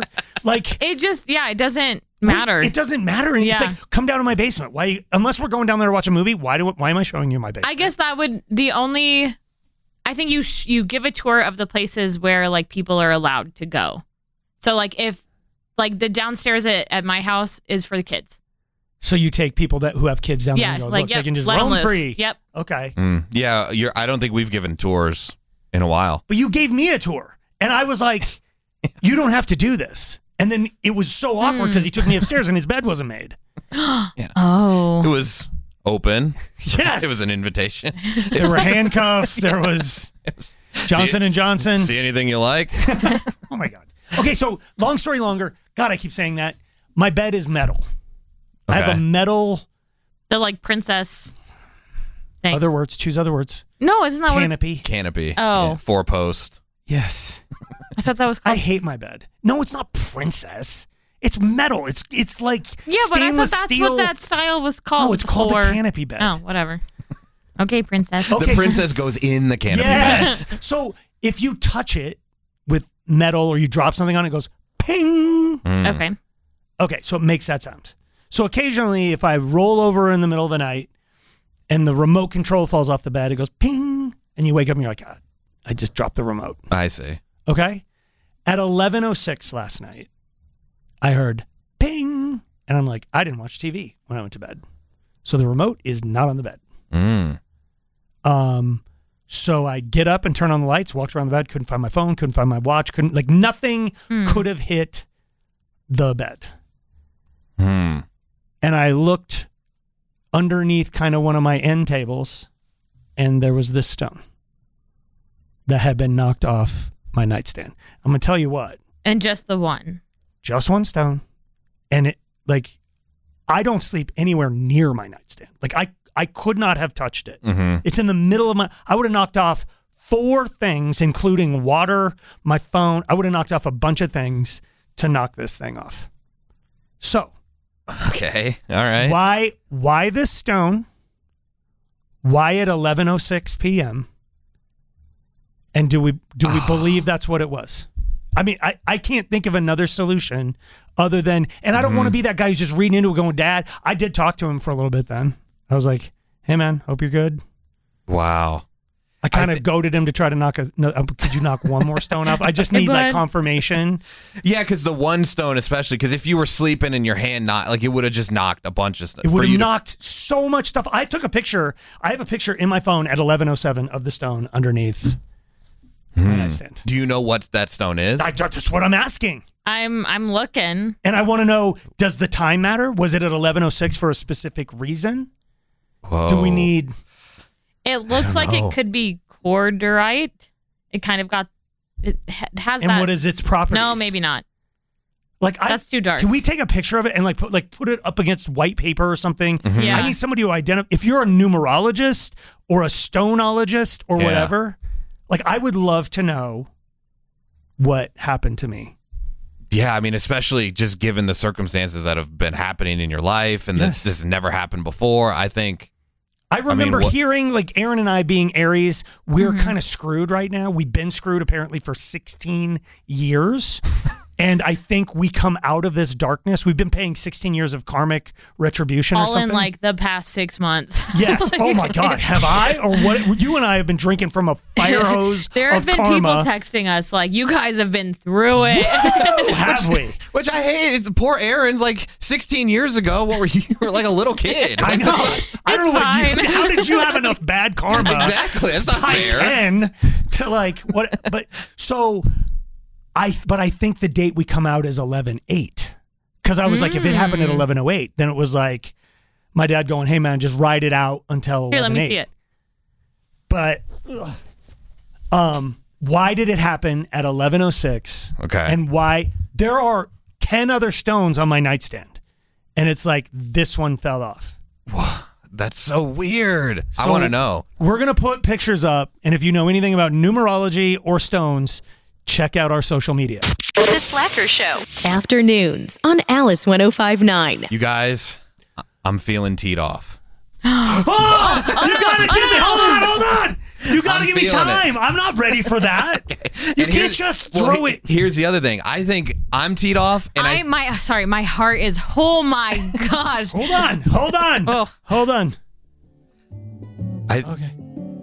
It doesn't matter. It doesn't matter. And it's like, come down to my basement. Why? Unless we're going down there to watch a movie, why am I showing you my basement? I guess that would I think you give a tour of the places where people are allowed to go. So if the downstairs at my house is for the kids. So you take people who have kids down there and go, look, they can just roam free. Yep. Okay. Yeah, I don't think we've given tours in a while. But you gave me a tour, and I was like, you don't have to do this. And then it was so awkward because he took me upstairs and his bed wasn't made. Yeah. Oh. It was open. Yes. It was an invitation. There were handcuffs. There was Johnson & Johnson. See anything you like? Oh, my God. Okay, so long story longer. God, I keep saying that. My bed is metal. I have a metal. The like princess thing. Other words. Choose other words. No, isn't that canopy? Canopy. Oh. Yeah, 4-post. Yes. I thought that was called. I hate my bed. No, it's not princess. It's metal. It's like Yeah, but I thought stainless that's steel. what that style was called. No, it's called a before. canopy bed. Oh, whatever. Okay, princess. Okay. The princess goes in the canopy Yes. bed. So if you touch it with metal or you drop something on it, it goes ping. Okay. Okay, so it makes that sound. So occasionally, if I roll over in the middle of the night and the remote control falls off the bed, it goes ping, and you wake up and you're like, God, I just dropped the remote. I see. Okay? At 11:06 last night, I heard ping, and I'm like, I didn't watch TV when I went to bed. So the remote is not on the bed. So I get up and turn on the lights, walked around the bed, couldn't find my phone, couldn't find my watch, nothing could have hit the bed. And I looked underneath kind of one of my end tables, and there was this stone that had been knocked off my nightstand. I'm going to tell you what. And just the one. Just one stone. And it, like, I don't sleep anywhere near my nightstand. Like, I could not have touched it. It's in the middle of I would have knocked off 4 things, including water, my phone. I would have knocked off a bunch of things to knock this thing off. So. Okay. All right. Why this stone? Why at 11:06 p.m.? And do we believe that's what it was? I mean, I can't think of another solution other than, and I don't want to be that guy who's just reading into it going, Dad, I did talk to him for a little bit then. I was like, hey man, hope you're good. Wow. I kind of goaded him to try to knock could you knock one more stone off? I just need like confirmation. Yeah, because the one stone, especially, because if you were sleeping and your hand it would have just knocked a bunch of stuff. It would have knocked so much stuff. I took a picture. I have a picture in my phone at 11:07 of the stone underneath my nightstand. Do you know what that stone is? That's what I'm asking. I'm looking. And I want to know, does the time matter? Was it at 11:06 for a specific reason? Whoa. Do we need... It looks like it could be cordierite. It kind of it has and that. And what is its properties? No, maybe not. That's too dark. Can we take a picture of it and put it up against white paper or something? Yeah. I need somebody to identify. If you're a numerologist or a stoneologist or whatever, I would love to know what happened to me. Yeah, I mean, especially just given the circumstances that have been happening in your life and that this never happened before, I think. I remember hearing, Aaron and I being Aries, we're kind of screwed right now. We've been screwed apparently for 16 years. And I think we come out of this darkness. We've been paying 16 years of karmic retribution or something. All in the past 6 months. Yes. Oh my God. Have I? Or what? You and I have been drinking from a fire hose There have been karma. people texting us you guys have been through it. Have we? Which I hate. It's poor Aaron. 16 years ago, what were you? You were like a little kid. I know. I don't know how did you have enough bad karma? Exactly. That's not fair. 10 to what? But so. I think the date we come out is 11/8 because I was like, if it happened at 11:08, then it was like my dad going, "Hey man, just ride it out until 11/8." Here, let me see it. But why did it happen at 11:06? Okay, and why there are 10 other stones on my nightstand, and it's like this one fell off. That's so weird. So I want to know. We're gonna put pictures up, and if you know anything about numerology or stones, check out our social media. The Slacker Show. Afternoons on Alice 105.9. You guys, I'm feeling teed off. Oh, you gotta give me. Hold on. You gotta give me time. I'm not ready for that. You can't just throw it. Here's the other thing. I think I'm teed off, and my heart is. Oh my gosh. Hold on. Oh. Hold on. Okay.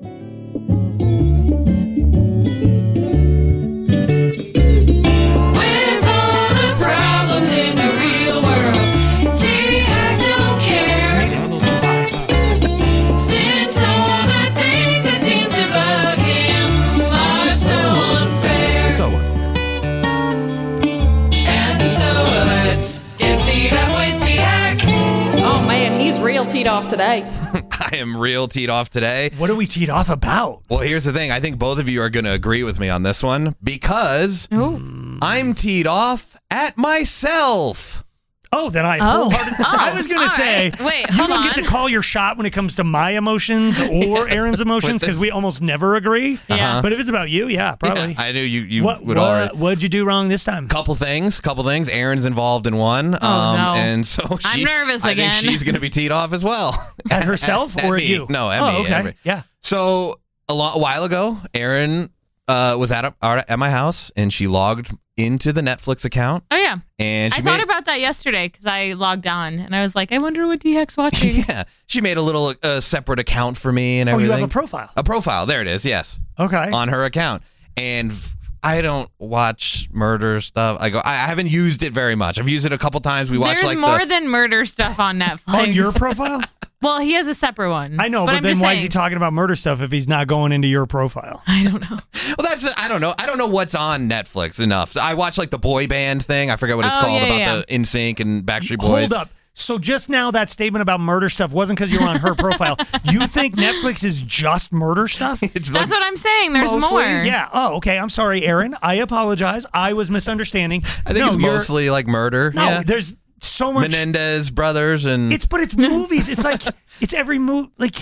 Real teed off today. I am real teed off today. What are we teed off about? Well, here's the thing. I think both of you are going to agree with me on this one because I'm teed off at myself. Oh, then I wholeheartedly. I was going to say, right. Wait, you hold don't get to on. call your shot when it comes to my emotions or Aaron's emotions because we almost never agree. Yeah. But if it's about you, yeah, probably. Yeah, I knew you would already. What'd you do wrong this time? Couple things. Aaron's involved in one. no. And so I'm nervous I again. think she's going to be teed off as well. At herself At or at me. you? No, at oh, me. okay. Yeah. So a while ago, Aaron was at my house and she logged into the Netflix account. Oh, yeah. And I thought about that yesterday because I logged on and I was like, I wonder what T-Hack's watching. Yeah, she made a little separate account for me and everything. Oh, you have a profile. A profile. There it is. Yes. Okay. On her account. And I don't watch murder stuff. I haven't used it very much. I've used it a couple times. We watched There's more than murder stuff on Netflix. On your profile? Well, he has a separate one. I know, but I'm then just why saying. is he talking about murder stuff if he's not going into your profile? I don't know. Well, I don't know. I don't know what's on Netflix enough. I watch like the boy band thing. I forget what it's called about the NSYNC and Backstreet Boys. Hold up. So just now that statement about murder stuff wasn't because you were on her profile. You think Netflix is just murder stuff? That's what I'm saying. There's mostly, more. Yeah. Oh, okay. I'm sorry, Aaron. I apologize. I was misunderstanding. I think it's mostly like murder. No, yeah. there's so much. Menendez brothers and It's movies. It's like it's every movie. Like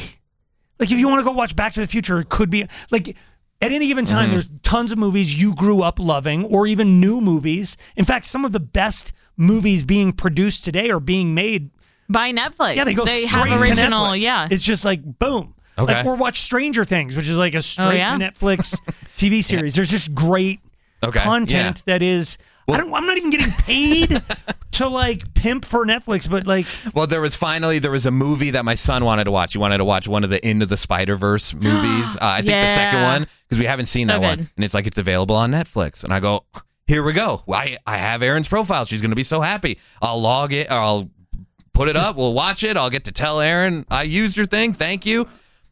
if you want to go watch Back to the Future, it could be like at any given time. There's tons of movies you grew up loving, or even new movies. In fact, some of the best movies being produced today are being made by Netflix. Yeah, they go straight have original. to Netflix. Yeah, it's just like boom. Okay. Like or watch Stranger Things, which is like a straight to Netflix TV series. There's just great content that is. I'm not even getting paid to like pimp for Netflix, but like. Well, there was a movie that my son wanted to watch. He wanted to watch one of the Into the Spider-Verse movies. I think the second one, because we haven't seen that one, and it's like it's available on Netflix. And I go, here we go. I have Erin's profile. She's going to be so happy. I'll log it, or I'll put it up. We'll watch it. I'll get to tell Erin I used your thing. Thank you.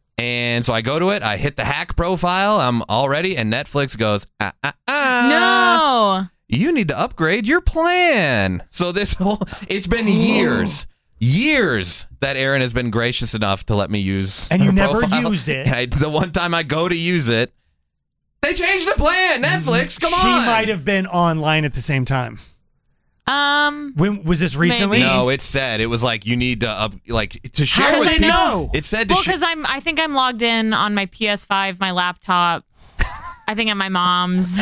And so I go to it. I hit the hack profile. I'm all ready, and Netflix goes, no. You need to upgrade your plan. So it's been years that Erin has been gracious enough to let me use and you her never profile. used it. The one time I go to use it, they changed the plan. Netflix, come on. She might have been online at the same time. When was this recently? Maybe. No, it said it was like you need to to share How with did they people. know? It said to Well, because I think I'm logged in on my PS5, my laptop. I think at my mom's.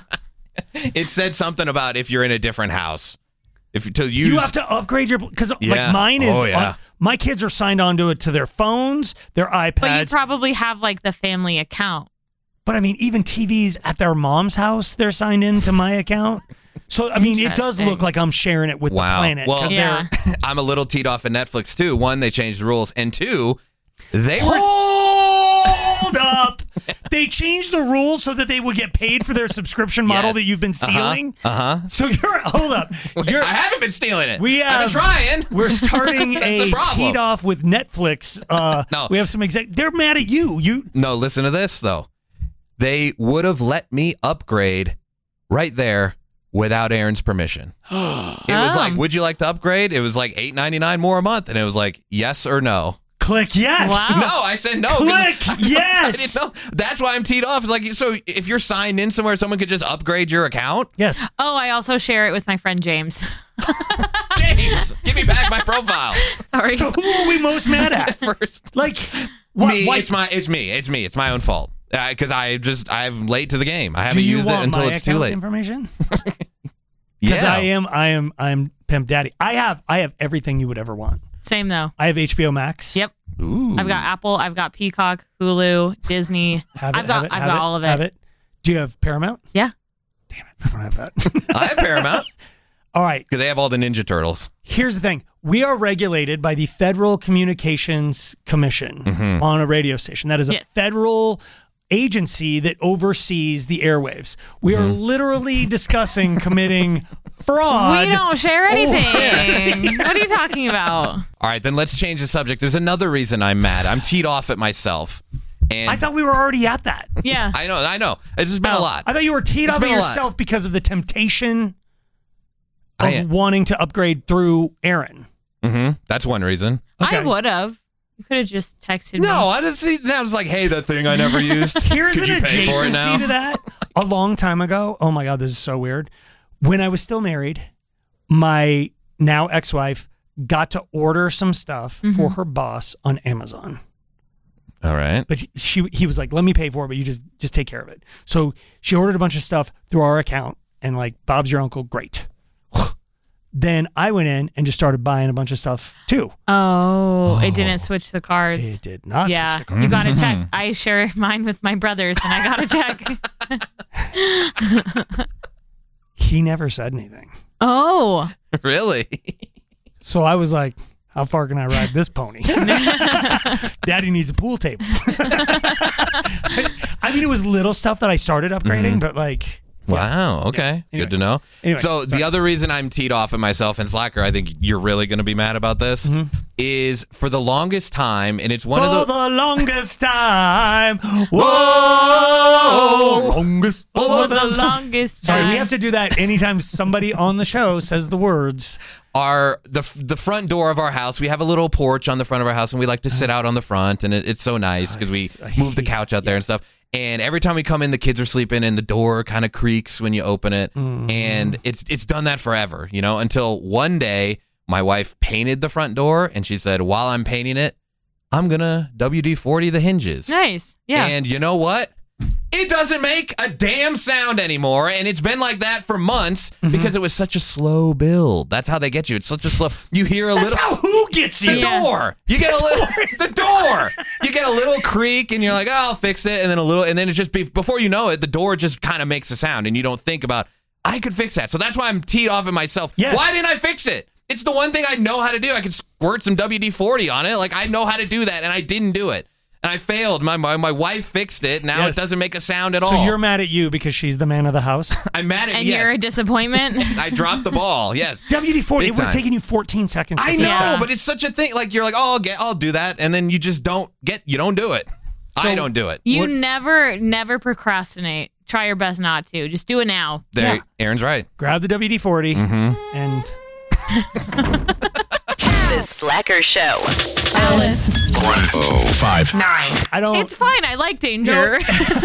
It said something about if you're in a different house, you have to upgrade your because like mine is. My kids are signed onto it to their phones, their iPads. But you probably have like the family account. But I mean, even TVs at their mom's house, they're signed into my account. So I mean, it does look like I'm sharing it with the planet. Well, I'm a little teed off of Netflix too. One, they changed the rules, and two, they were hold up. They changed the rules so that they would get paid for their subscription model that you've been stealing. So hold up. I haven't been stealing it. I've been trying. We're starting a teed off with Netflix. No. We have some they're mad at you. No, listen to this though. They would have let me upgrade right there without Erin's permission. It was like, would you like to upgrade? It was like $8.99 more a month, and it was like yes or no. Click yes. Wow. No, I said no. Click yes. I didn't know. That's why I'm teed off. It's like, so if you're signed in somewhere, someone could just upgrade your account? Yes. Oh, I also share it with my friend James. James, give me back my profile. Sorry. So who are we most mad at? First. Like me. It's me. It's my own fault. Because I'm late to the game. I haven't used it until it's too late. Information? Because I am Pimp Daddy. I have everything you would ever want. Same though. I have HBO Max. Yep. Ooh. I've got Apple. I've got Peacock, Hulu, Disney. I've got all of it. Have it. Do you have Paramount? Yeah. Damn it, I don't have that. I have Paramount. All right. Because they have all the Ninja Turtles. Here's the thing. We are regulated by the Federal Communications Commission on a radio station. That is a federal agency that oversees the airwaves. We are literally discussing committing fraud. We don't share anything. What are you talking about? All right, then let's change the subject. There's another reason I'm mad. I'm teed off at myself. And I thought we were already at that. Yeah. I know. It's just been a lot. I thought you were teed off at yourself because of the temptation of wanting to upgrade through Erin. That's one reason. Okay. I would have. You could have just texted me. No, I just see that was like, hey, that thing I never used. Here's Could an you pay for it now? adjacency to that. A long time ago, oh my God, this is so weird. when I was still married, my now ex-wife got to order some stuff for her boss on Amazon. All right. But he was like, let me pay for it, but you just take care of it. So she ordered a bunch of stuff through our account and like, Bob's your uncle, great. Then I went in and just started buying a bunch of stuff too. Oh, it didn't switch the cards. It did not switch the cards. You got to check. I share mine with my brothers and I got to check. He never said anything. Oh. Really? So I was like, how far can I ride this pony? Daddy needs a pool table. I mean, it was little stuff that I started upgrading, but like... Wow. Okay. Yeah. Good to know. Anyway, so the other reason I'm teed off at myself and Slacker, I think you're really going to be mad about this, is for the longest time, and it's one of For the longest time. Whoa. Longest. For the longest time. Sorry, we have to do that anytime somebody on the show says the words. The front door of our house, we have a little porch on the front of our house, and we like to sit out on the front, and it's so nice because we move the couch out there and stuff. And every time we come in, the kids are sleeping, and the door kind of creaks when you open it. And it's done that forever, you know, until one day my wife painted the front door, and she said, while I'm painting it, I'm going to WD-40 the hinges. Nice. Yeah. And you know what? It doesn't make a damn sound anymore, and it's been like that for months because it was such a slow build. That's how they get you. It's such a slow. You hear a That's little. how who gets you? The door. You get a little. The door. You get a little creak, and you're like, "Oh, I'll fix it," and then a little, and then it's just before you know it, the door just kind of makes a sound, and you don't think about, I could fix that. So that's why I'm teed off at myself. Yes. Why didn't I fix it? It's the one thing I know how to do. I could squirt some WD-40 on it. Like I know how to do that, and I didn't do it. And I failed. My wife fixed it. Now it doesn't make a sound at all. So you're mad at you because she's the man of the house? I'm mad at and you're a disappointment. I dropped the ball. Yes. WD-40. Big It would have time. taken you 14 seconds. I to fix know, that. but it's such a thing. Like you're like, oh, I'll do that, and then you just don't do it. I don't do it. You never procrastinate. Try your best not to. Just do it now. There, Aaron's right. Grab the WD-40 and. The Slacker Show. Alice. 105.9. I don't. It's fine. I like danger.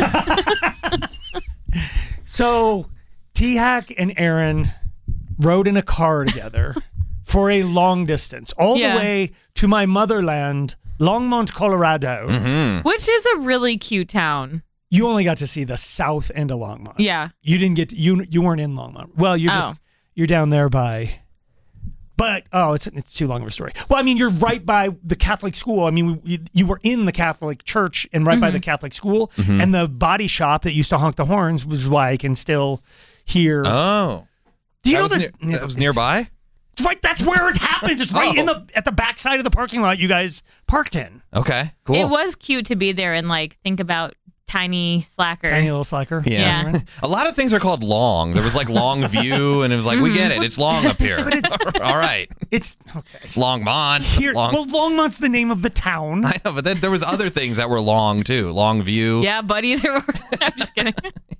So, T-Hack and Aaron rode in a car together for a long distance, all the way to my motherland, Longmont, Colorado. Which is a really cute town. You only got to see the south end of Longmont. Yeah. You didn't get to, you weren't in Longmont. Well, you're down there by. But it's too long of a story. Well, I mean, you're right by the Catholic school. I mean, you were in the Catholic church and right by the Catholic school, and the body shop that used to honk the horns, which is why I can still hear. Oh, do you know that was nearby? It's right. That's where it happens. It's right at the back side of the parking lot you guys parked in. Okay, cool. It was cute to be there and like think about tiny Slacker. Tiny little Slacker. Yeah. A lot of things are called long. There was like Long View, and it was like, we get it. It's long up here. But it's all right. It's okay. Longmont. Well, Longmont's the name of the town. I know, but then there was other things that were long too. Long View. Yeah, buddy. I'm just kidding.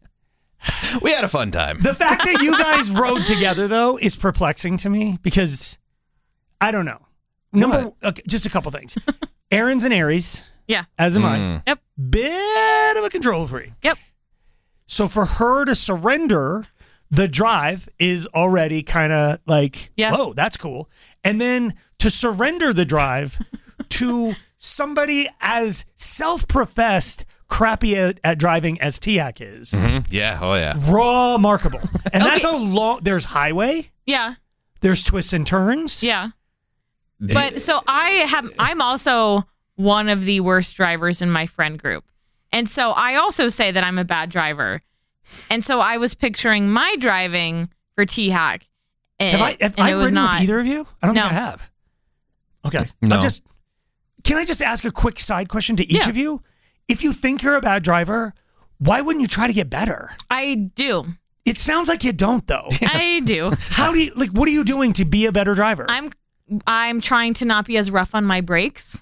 We had a fun time. The fact that you guys rode together though is perplexing to me because I don't know. Just a couple things. Aaron's an Aries. Yeah. As am I. Yep. Bit of a control freak. Yep. So for her to surrender the drive is already kind of like, whoa, that's cool. And then to surrender the drive to somebody as self-professed crappy at driving as T-Hack is. Yeah. Oh, yeah. Remarkable. And that's a long, there's highway. Yeah. There's twists and turns. Yeah. But so I'm also one of the worst drivers in my friend group. And so I also say that I'm a bad driver. And so I was picturing my driving for T-Hack. Have I ridden with either of you? I don't think I have. Okay. No. Can I just ask a quick side question to each of you? If you think you're a bad driver, why wouldn't you try to get better? I do. It sounds like you don't, though. I do. How do you, what are you doing to be a better driver? I'm trying to not be as rough on my brakes.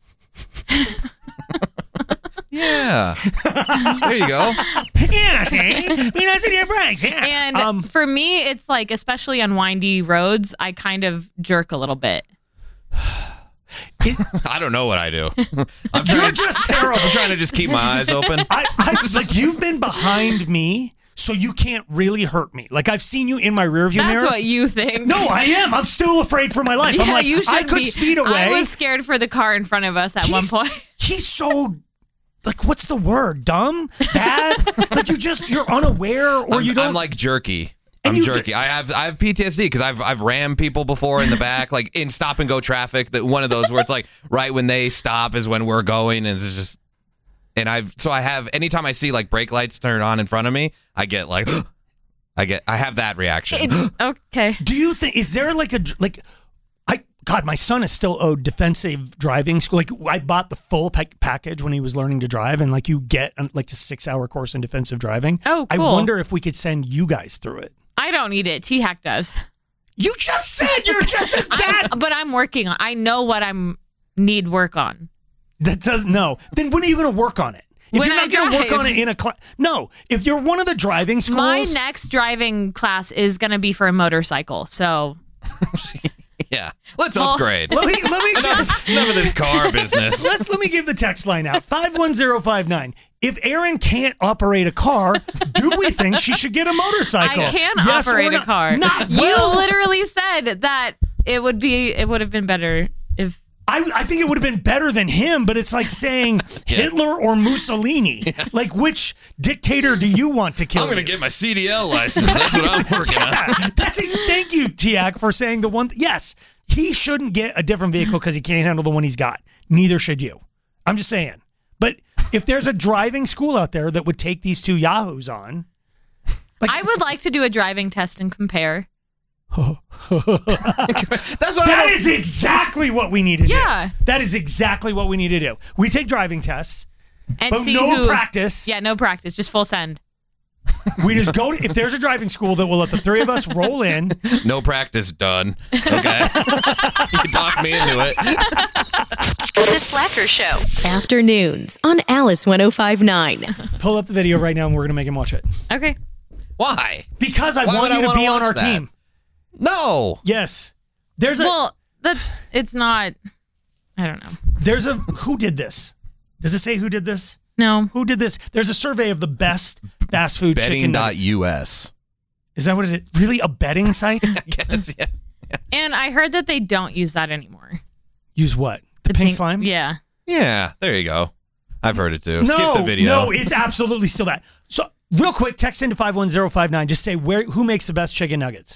Yeah. There you go. Yeah, see? Be nice with your brakes. Yeah. And for me, it's like, especially on windy roads, I kind of jerk a little bit. I don't know what I do. You're just terrible. I'm trying to just keep my eyes open. Like you've been behind me so you can't really hurt me. Like I've seen you in my rearview mirror. That's what you think. No, I am. I'm still afraid for my life. I'm like, you should I could be. speed away. I was scared for the car in front of us at one point. He's so, like, what's the word? Dumb? Bad? Like you're unaware or you don't. I'm like jerky. I'm jerky. I have PTSD because I've rammed people before in the back, like in stop and go traffic. That one of those where it's like right when they stop is when we're going, and it's just. And I have anytime I see like brake lights turn on in front of me, I get like, I have that reaction. Okay. Do you think is there God, my son is still owed defensive driving school. Like I bought the full package when he was learning to drive, and like you get like a 6-hour course in defensive driving. Oh, cool. I wonder if we could send you guys through it. I don't need it. T-Hack does. You just said you're just as bad. But I'm working on. I know what need work on. That doesn't no. Then when are you going to work on it? If When you're not I going to work drive. on it in a class, no. If you're one of the driving schools, My next driving class is going to be for a motorcycle. So Yeah, let's upgrade. Let me just Enough of this car business. Let me give the text line out 51059. If Erin can't operate a car, do we think she should get a motorcycle? I can Yes or operate a not? car. Not You well. literally said that it would have been better if. I think it would have been better than him, but it's like saying Hitler or Mussolini. Like, which dictator do you want to kill? I'm going to get my CDL license. That's what I'm working on. Thank you, Tiak, for saying the one. Yes, he shouldn't get a different vehicle because he can't handle the one he's got. Neither should you. I'm just saying. But if there's a driving school out there that would take these two yahoos on. I would like to do a driving test and compare. That is exactly what we need to do. Yeah. That is exactly what we need to do. We take driving tests, And but see no who, practice. Yeah, no practice. Just full send. We just go to, if there's a driving school that will let the three of us roll in. No practice done. Okay. You talked me into it. The Slacker Show. Afternoons on Alice 105.9. Pull up the video right now and we're going to make him watch it. Okay. Why? Because I Why want would I you to wanna be on watch our that? team. No. Yes. There's a Well, it's not. I don't know. there's a who did this? Does it say who did this? No. Who did this? There's a survey of the best fast food chicken nuggets. Betting.us. Is that what it is? Really a betting site? I guess, yeah. And I heard that they don't use that anymore. Use what? The pink slime? Yeah. Yeah, there you go. I've heard it too. No, Skip the video. no, it's absolutely still that. So, real quick, text into 51059. Just say who makes the best chicken nuggets.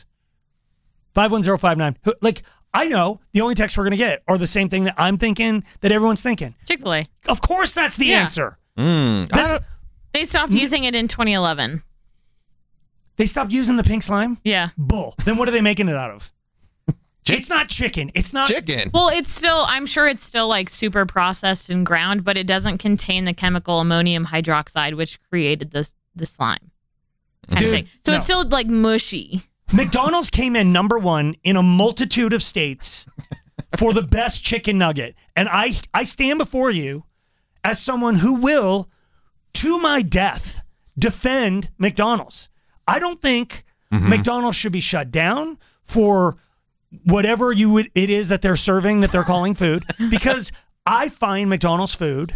51059. Like, I know the only text we're going to get are the same thing that I'm thinking that everyone's thinking. Chick-fil-A. Of course, that's the answer. They stopped using it in 2011. They stopped using the pink slime? Yeah. Bull. Then what are they making it out of? It's not chicken. It's not chicken. Well, I'm sure it's still like super processed and ground, but it doesn't contain the chemical ammonium hydroxide, which created the slime. Kind of Dude, thing. So no. it's still like mushy. McDonald's came in number one in a multitude of states for the best chicken nugget. And I stand before you as someone who will, to my death, defend McDonald's. I don't think McDonald's should be shut down for whatever it is that they're serving that they're calling food, because I find McDonald's food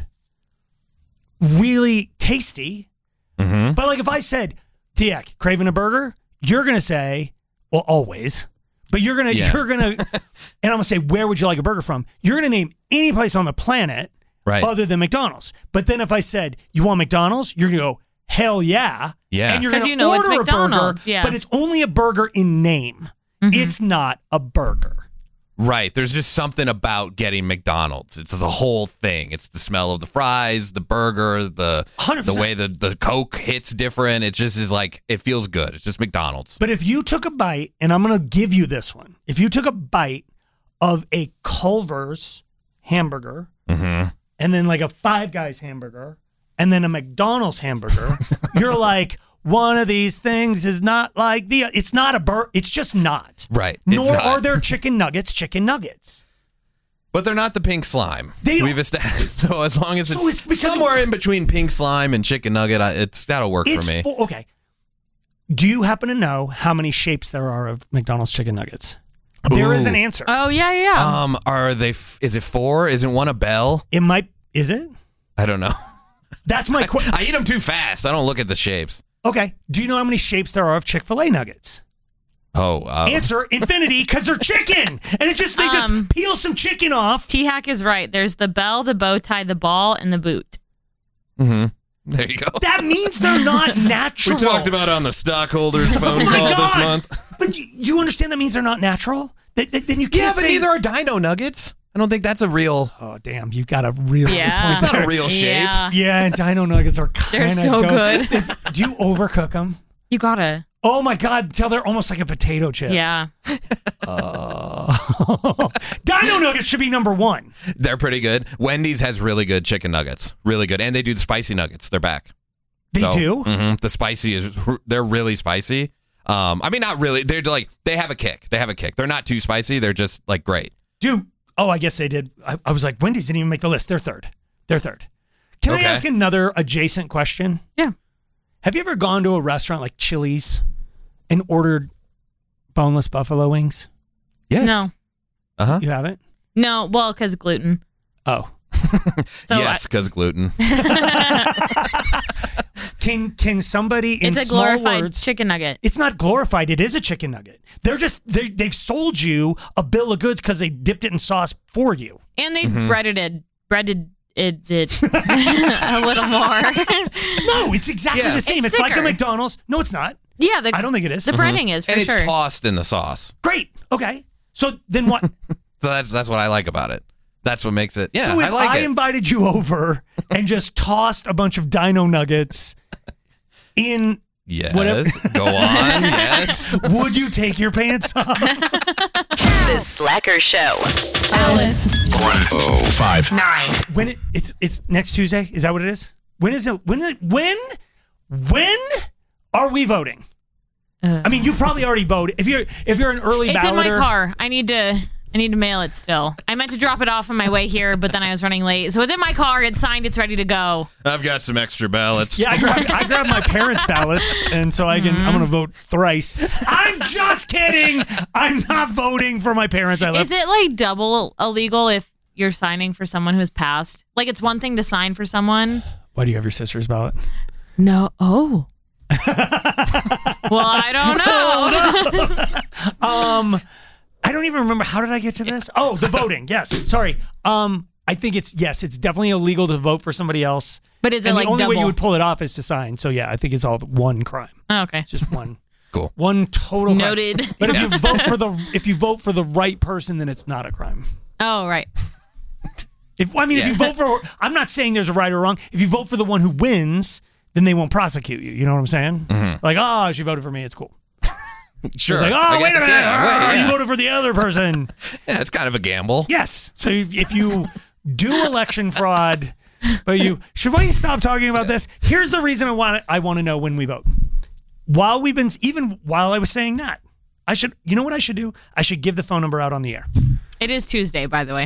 really tasty. But like if I said, Tiak, craving a burger, you're going to say, well, always. But you're going to, and I'm going to say, where would you like a burger from? You're going to name any place on the planet other than McDonald's. But then if I said, you want McDonald's? You're going to go, hell yeah. Yeah. And you're going to know it's order a burger, McDonald's, yeah. but it's only a burger in name. It's not a burger. Right. There's just something about getting McDonald's. It's the whole thing. It's the smell of the fries, the burger, the 100%. way the Coke hits different. It just is like, it feels good. It's just McDonald's. But if you took a bite, and I'm going to give you this one. If you took a bite of a Culver's hamburger, and then like a Five Guys hamburger, and then a McDonald's hamburger, you're like, one of these things is not like it's not a burger. It's just not. Right. Nor It's not. are there chicken nuggets. But they're not the pink slime. They- We've established. So as long as So it's, it's because somewhere in between pink slime and chicken nugget, that'll work for me. Okay. Do you happen to know how many shapes there are of McDonald's chicken nuggets? There is an answer. Oh, yeah. Are they? Is it 4? Isn't one a bell? It might. Is it? I don't know. That's my question. I eat them too fast. I don't look at the shapes. Okay. Do you know how many shapes there are of Chick-fil-A nuggets? Oh, Answer infinity because they're chicken, and they just peel some chicken off. T-Hack is right. There's the bell, the bow tie, the ball, and the boot. Mm-hmm. There you go. That means they're not natural. We talked about it on the stockholders phone call this month. But you understand that means they're not natural? Then you can't Yeah, but say neither are Dino Nuggets. I don't think that's a real. Oh damn! You got a really. Yeah. It's not a real shape. Yeah, and Dino Nuggets are kind of so good. Do you overcook them? You gotta. Oh my God! Until they're almost like a potato chip. Yeah. Dino Nuggets should be number one. They're pretty good. Wendy's has really good chicken nuggets. Really good. And they do the spicy nuggets. They're back. They do? Mm-hmm, the spicy they're really spicy. I mean, not really. They're like, they have a kick. They're not too spicy. They're just like great. Dude. Oh, I guess they did. I was like, Wendy's didn't even make the list. They're third. Can I ask another adjacent question? Yeah. Have you ever gone to a restaurant like Chili's and ordered boneless buffalo wings? Yes. No. Uh-huh. You haven't? No. Well, because gluten. Oh. So yes, because gluten. Can somebody in it's a small glorified words? chicken nugget. It's not glorified. It is a chicken nugget. They've sold you a bill of goods because they dipped it in sauce for you. And they breaded it a little more. No, it's exactly the same. It's like a McDonald's. No, it's not. Yeah, I don't think it is. The breading is for and sure. it's tossed in the sauce. Great. Okay. So then what? So that's what I like about it. That's what makes it. Yeah, so if I like it. invited you over and just tossed a bunch of Dino Nuggets in Yes. whatever, Go on. Yes. would you take your pants off? The Slacker Show. Alice. 105.9. When it's next Tuesday? Is that what it is? When is it? When are we voting? I mean, you probably already voted. If you're an early It's in balloter, my car. I need to mail it still. I meant to drop it off on my way here, but then I was running late. So it's in my car. It's signed. It's ready to go. I've got some extra ballots. Yeah, I grabbed my parents' ballots, and so I'm going to vote thrice. I'm just kidding. I'm not voting for my parents. Is it like double illegal if you're signing for someone who's passed? Like it's one thing to sign for someone. Why do you have your sister's ballot? No. Oh. Well, I don't know. I don't even remember. How did I get to this? Oh, the voting. Yes. Sorry. I think it's definitely illegal to vote for somebody else. But is it and like the only double? way you would pull it off is to sign. So yeah, I think it's all one crime. Oh, okay. Just one. Cool. One total crime. Noted. But if you vote for the right person, then it's not a crime. Oh, right. If you vote for, I'm not saying there's a right or wrong. If you vote for the one who wins, then they won't prosecute you. You know what I'm saying? Mm-hmm. Like, oh, she voted for me. It's cool. Sure. It's like, I wait a guess, minute. yeah. You voted for the other person. Yeah, it's kind of a gamble. Yes. So if you do election fraud, but should we stop talking about this? Here's the reason I want to know when we vote. While I was saying that, you know what I should do? I should give the phone number out on the air. It is Tuesday, by the way.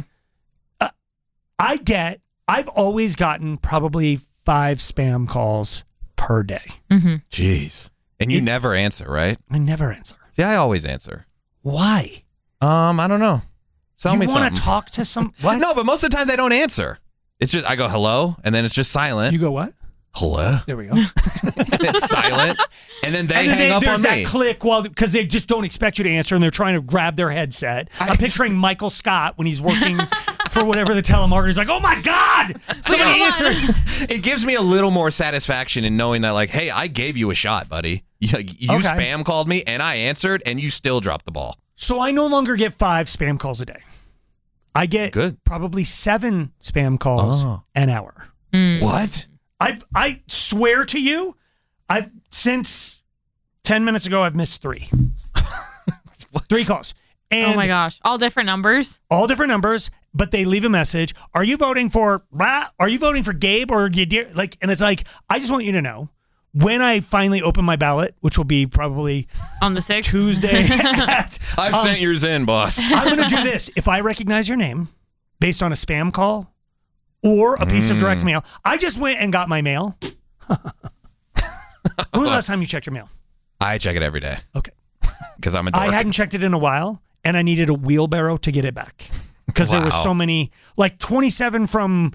I've always gotten probably 5 spam calls per day. Mm-hmm. Jeez. And you never answer, right? I never answer. See, I always answer. Why? I don't know. Tell me something. You want to talk to some? What? No, but most of the time they don't answer. It's just, I go, hello, and then it's just silent. You go, what? Hello? There we go. It's silent, and then they hang up on me. There's that click because they just don't expect you to answer, and they're trying to grab their headset. I'm picturing Michael Scott when he's working for whatever the telemarketer. He's like, oh my God, somebody answered. It gives me a little more satisfaction in knowing that, like, hey, I gave you a shot, buddy. You spam called me, and I answered, and you still dropped the ball. So I no longer get 5 spam calls a day. I get probably 7 spam calls an hour. What? I swear to you, since 10 minutes ago, I've missed 3. 3 calls. And oh my gosh. All different numbers? All different numbers, but they leave a message. Are you voting for Gabe or Yadir? Like, and it's like, I just want you to know, when I finally open my ballot, which will be probably on the 6th Tuesday. I've sent yours in, boss. I'm going to do this. If I recognize your name based on a spam call or a piece of direct mail, I just went and got my mail. When was the last time you checked your mail? I check it every day. Okay. Because I'm a dork. I hadn't checked it in a while, and I needed a wheelbarrow to get it back. Because there were so many, like 27 from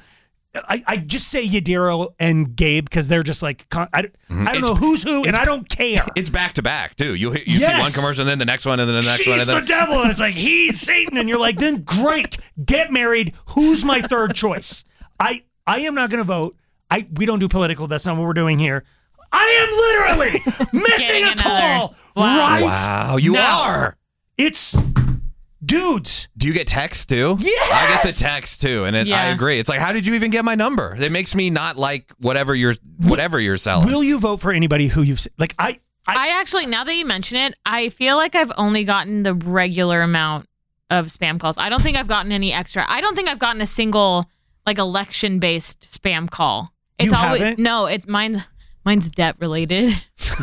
I just say Yadiro and Gabe because they're just like I don't know who's who, and I don't care. It's back to back too. You see one commercial, and then the next one, and then the next one, and then the devil, and it's like he's Satan, and you're like, then great, get married. Who's my third choice? I am not going to vote. We don't do political. That's not what we're doing here. I am literally missing a call right Wow, you now. are. It's dudes. Do you get text too? Yes! I get the text too, and I agree. It's like, how did you even get my number? It makes me not like whatever you're selling. Will you vote for anybody who you've like? I actually, now that you mention it, I feel like I've only gotten the regular amount of spam calls. I don't think I've gotten any extra. I don't think I've gotten a single like election-based spam call. It's always haven't? No. It's mine's debt related.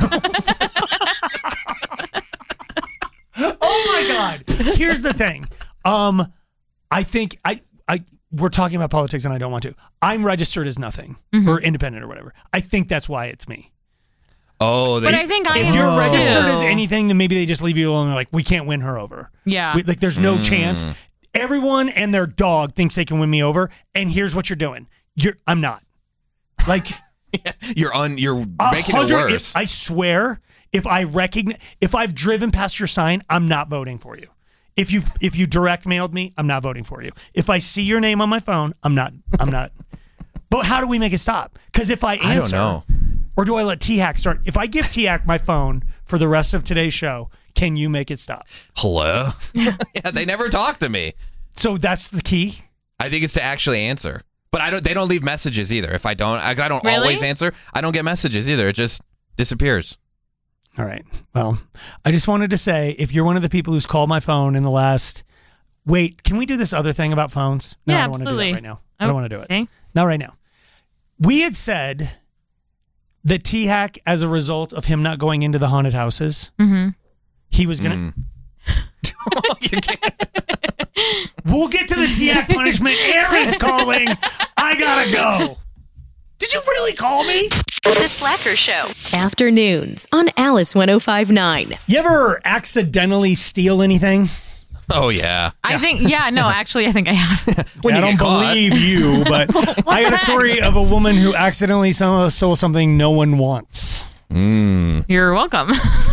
Oh my God! Here's the thing. I think we're talking about politics, and I don't want to. I'm registered as nothing or independent or whatever. I think that's why it's me. Oh, but I think if you're registered as anything, then maybe they just leave you alone. And they're like, we can't win her over. Yeah, like there's no chance. Everyone and their dog thinks they can win me over, and here's what you're doing. I'm not. Like you're making it worse. I swear. If I've driven past your sign, I'm not voting for you. If you direct mailed me, I'm not voting for you. If I see your name on my phone, I'm not. But how do we make it stop? Because if I answer, I don't know. Or do I let T-Hack start? If I give T-Hack my phone for the rest of today's show, can you make it stop? Hello? Yeah, they never talk to me. So that's the key? I think it's to actually answer. But they don't leave messages either. If I don't Really? always answer, I don't get messages either. It just disappears. All right. Well, I just wanted to say, if you're one of the people who's called my phone in the last... Wait, can we do this other thing about phones? No, yeah, I don't want to do that right now. I don't want to do it. Okay. Not right now. We had said that T-Hack, as a result of him not going into the haunted houses, he was going to... We'll get to the T-Hack punishment. Aaron's calling. I gotta go. Did you really call me? The Slacker Show. Afternoons on Alice 105.9. You ever accidentally steal anything? Oh, yeah. I think, actually, I think I have. I don't believe you, but I got a story of a woman who accidentally stole something no one wants. You're welcome.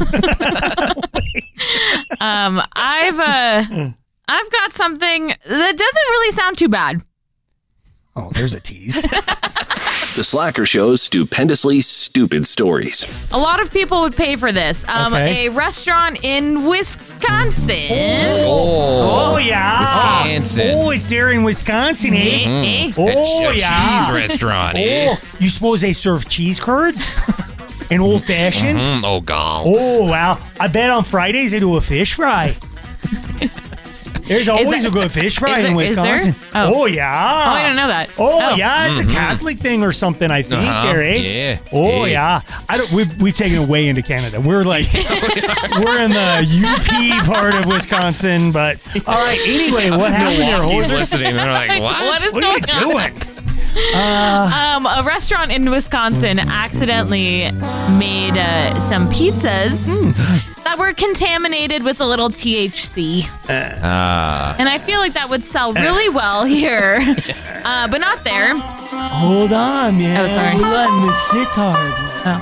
I've got something that doesn't really sound too bad. Oh, there's a tease. The Slacker Show's stupendously stupid stories. A lot of people would pay for this. Okay. A restaurant in Wisconsin. Oh, yeah. Wisconsin. Oh, it's there in Wisconsin, eh? Oh, a yeah. cheese restaurant, eh? Oh, you suppose they serve cheese curds? And old-fashioned? Oh, God. Oh, wow. I bet on Fridays they do a fish fry. There's always a good fish fry in Wisconsin. Is there? Oh, yeah. Oh, I didn't know that. Oh, yeah, it's a Catholic thing or something, I think. There, eh? Yeah. Oh, yeah. We've taken it way into Canada. We're like, we're in the UP part of Wisconsin, but all right. Anyway, what happened there? Milwaukee's listening. They're like, what? What are you doing? A restaurant in Wisconsin accidentally made some pizzas that were contaminated with a little THC. And I feel like that would sell really well here, but not there. Hold on, man. Oh, sorry. We're letting this sit hard.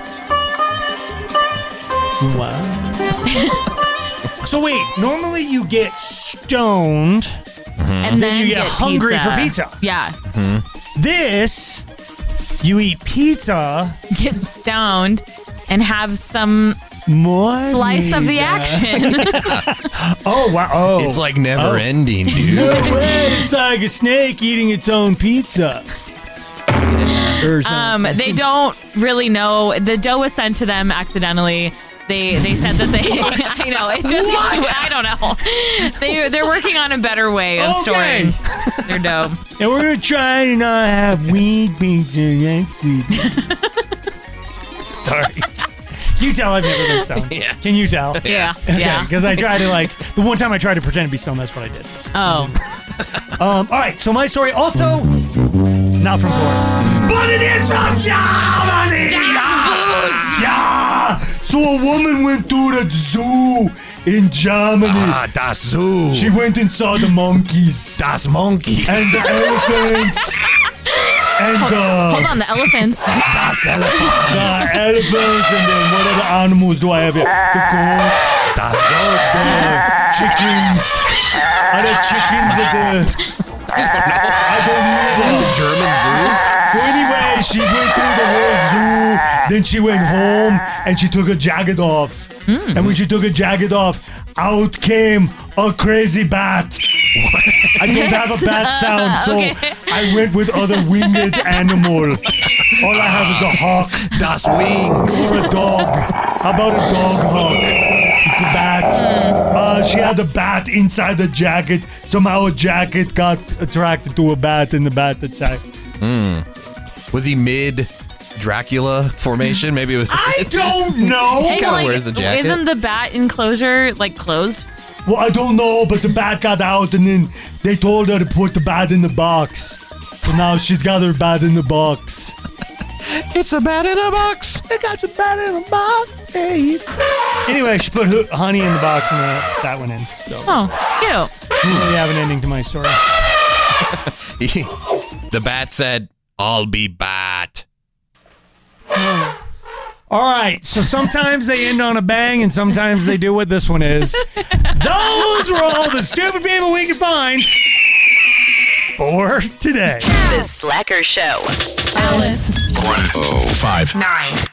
Oh. Wow. So wait, normally you get stoned and then you get hungry for pizza. Yeah. This, you eat pizza, get stoned, and have some more slice of the action. Oh, wow. Oh. It's like never ending, dude. No way. It's like a snake eating its own pizza. They don't really know. The dough was sent to them accidentally. They said that they, it just, I don't know. They're working on a better way of storing their dough. And we're going to try to not have weed pizza next week. Sorry. Can you tell I've never been stoned? Yeah. Can you tell? Yeah. Okay, Yeah. because I tried to, the one time I tried to pretend to be stoned, that's what I did. Oh. All right, so my story also, not from Florida, but it is from Germany! Yeah! So a woman went to the zoo in Germany. Das Zoo. She went and saw the monkeys. Das Monkey. And the elephants. And Hold on, the elephants. Das Elephant. the elephants, and then what other animals do I have here? The goat, Das Goats. the chickens. Are there chickens at the... I don't know. The German zoo? So anyway, she went through the whole zoo. Then she went home and she took her jacket off. And when she took her jacket off, out came a crazy bat. I don't have a bat sound, so Okay. I went with other winged animal. All I have is a hawk. Das Wings. Or a dog. How about a dog hawk? It's a bat. She had a bat inside the jacket. Somehow a jacket got attracted to a bat, and the bat attacked. Was he mid Dracula formation? Maybe it was. I don't know. He kind of wears a jacket. Isn't the bat enclosure like closed? Well, I don't know, but the bat got out, and then they told her to put the bat in the box. So now she's got her bat in the box. It's a bat in a box. I got the bat in a box, babe. Anyway, she put honey in the box, and that went in. So Oh, cute. I don't really have an ending to my story. The bat said, "I'll be bat." All right, so sometimes they end on a bang, and sometimes they do what this one is. Those were all the stupid people we could find for today. The Slacker Show. Alice. 105. 9.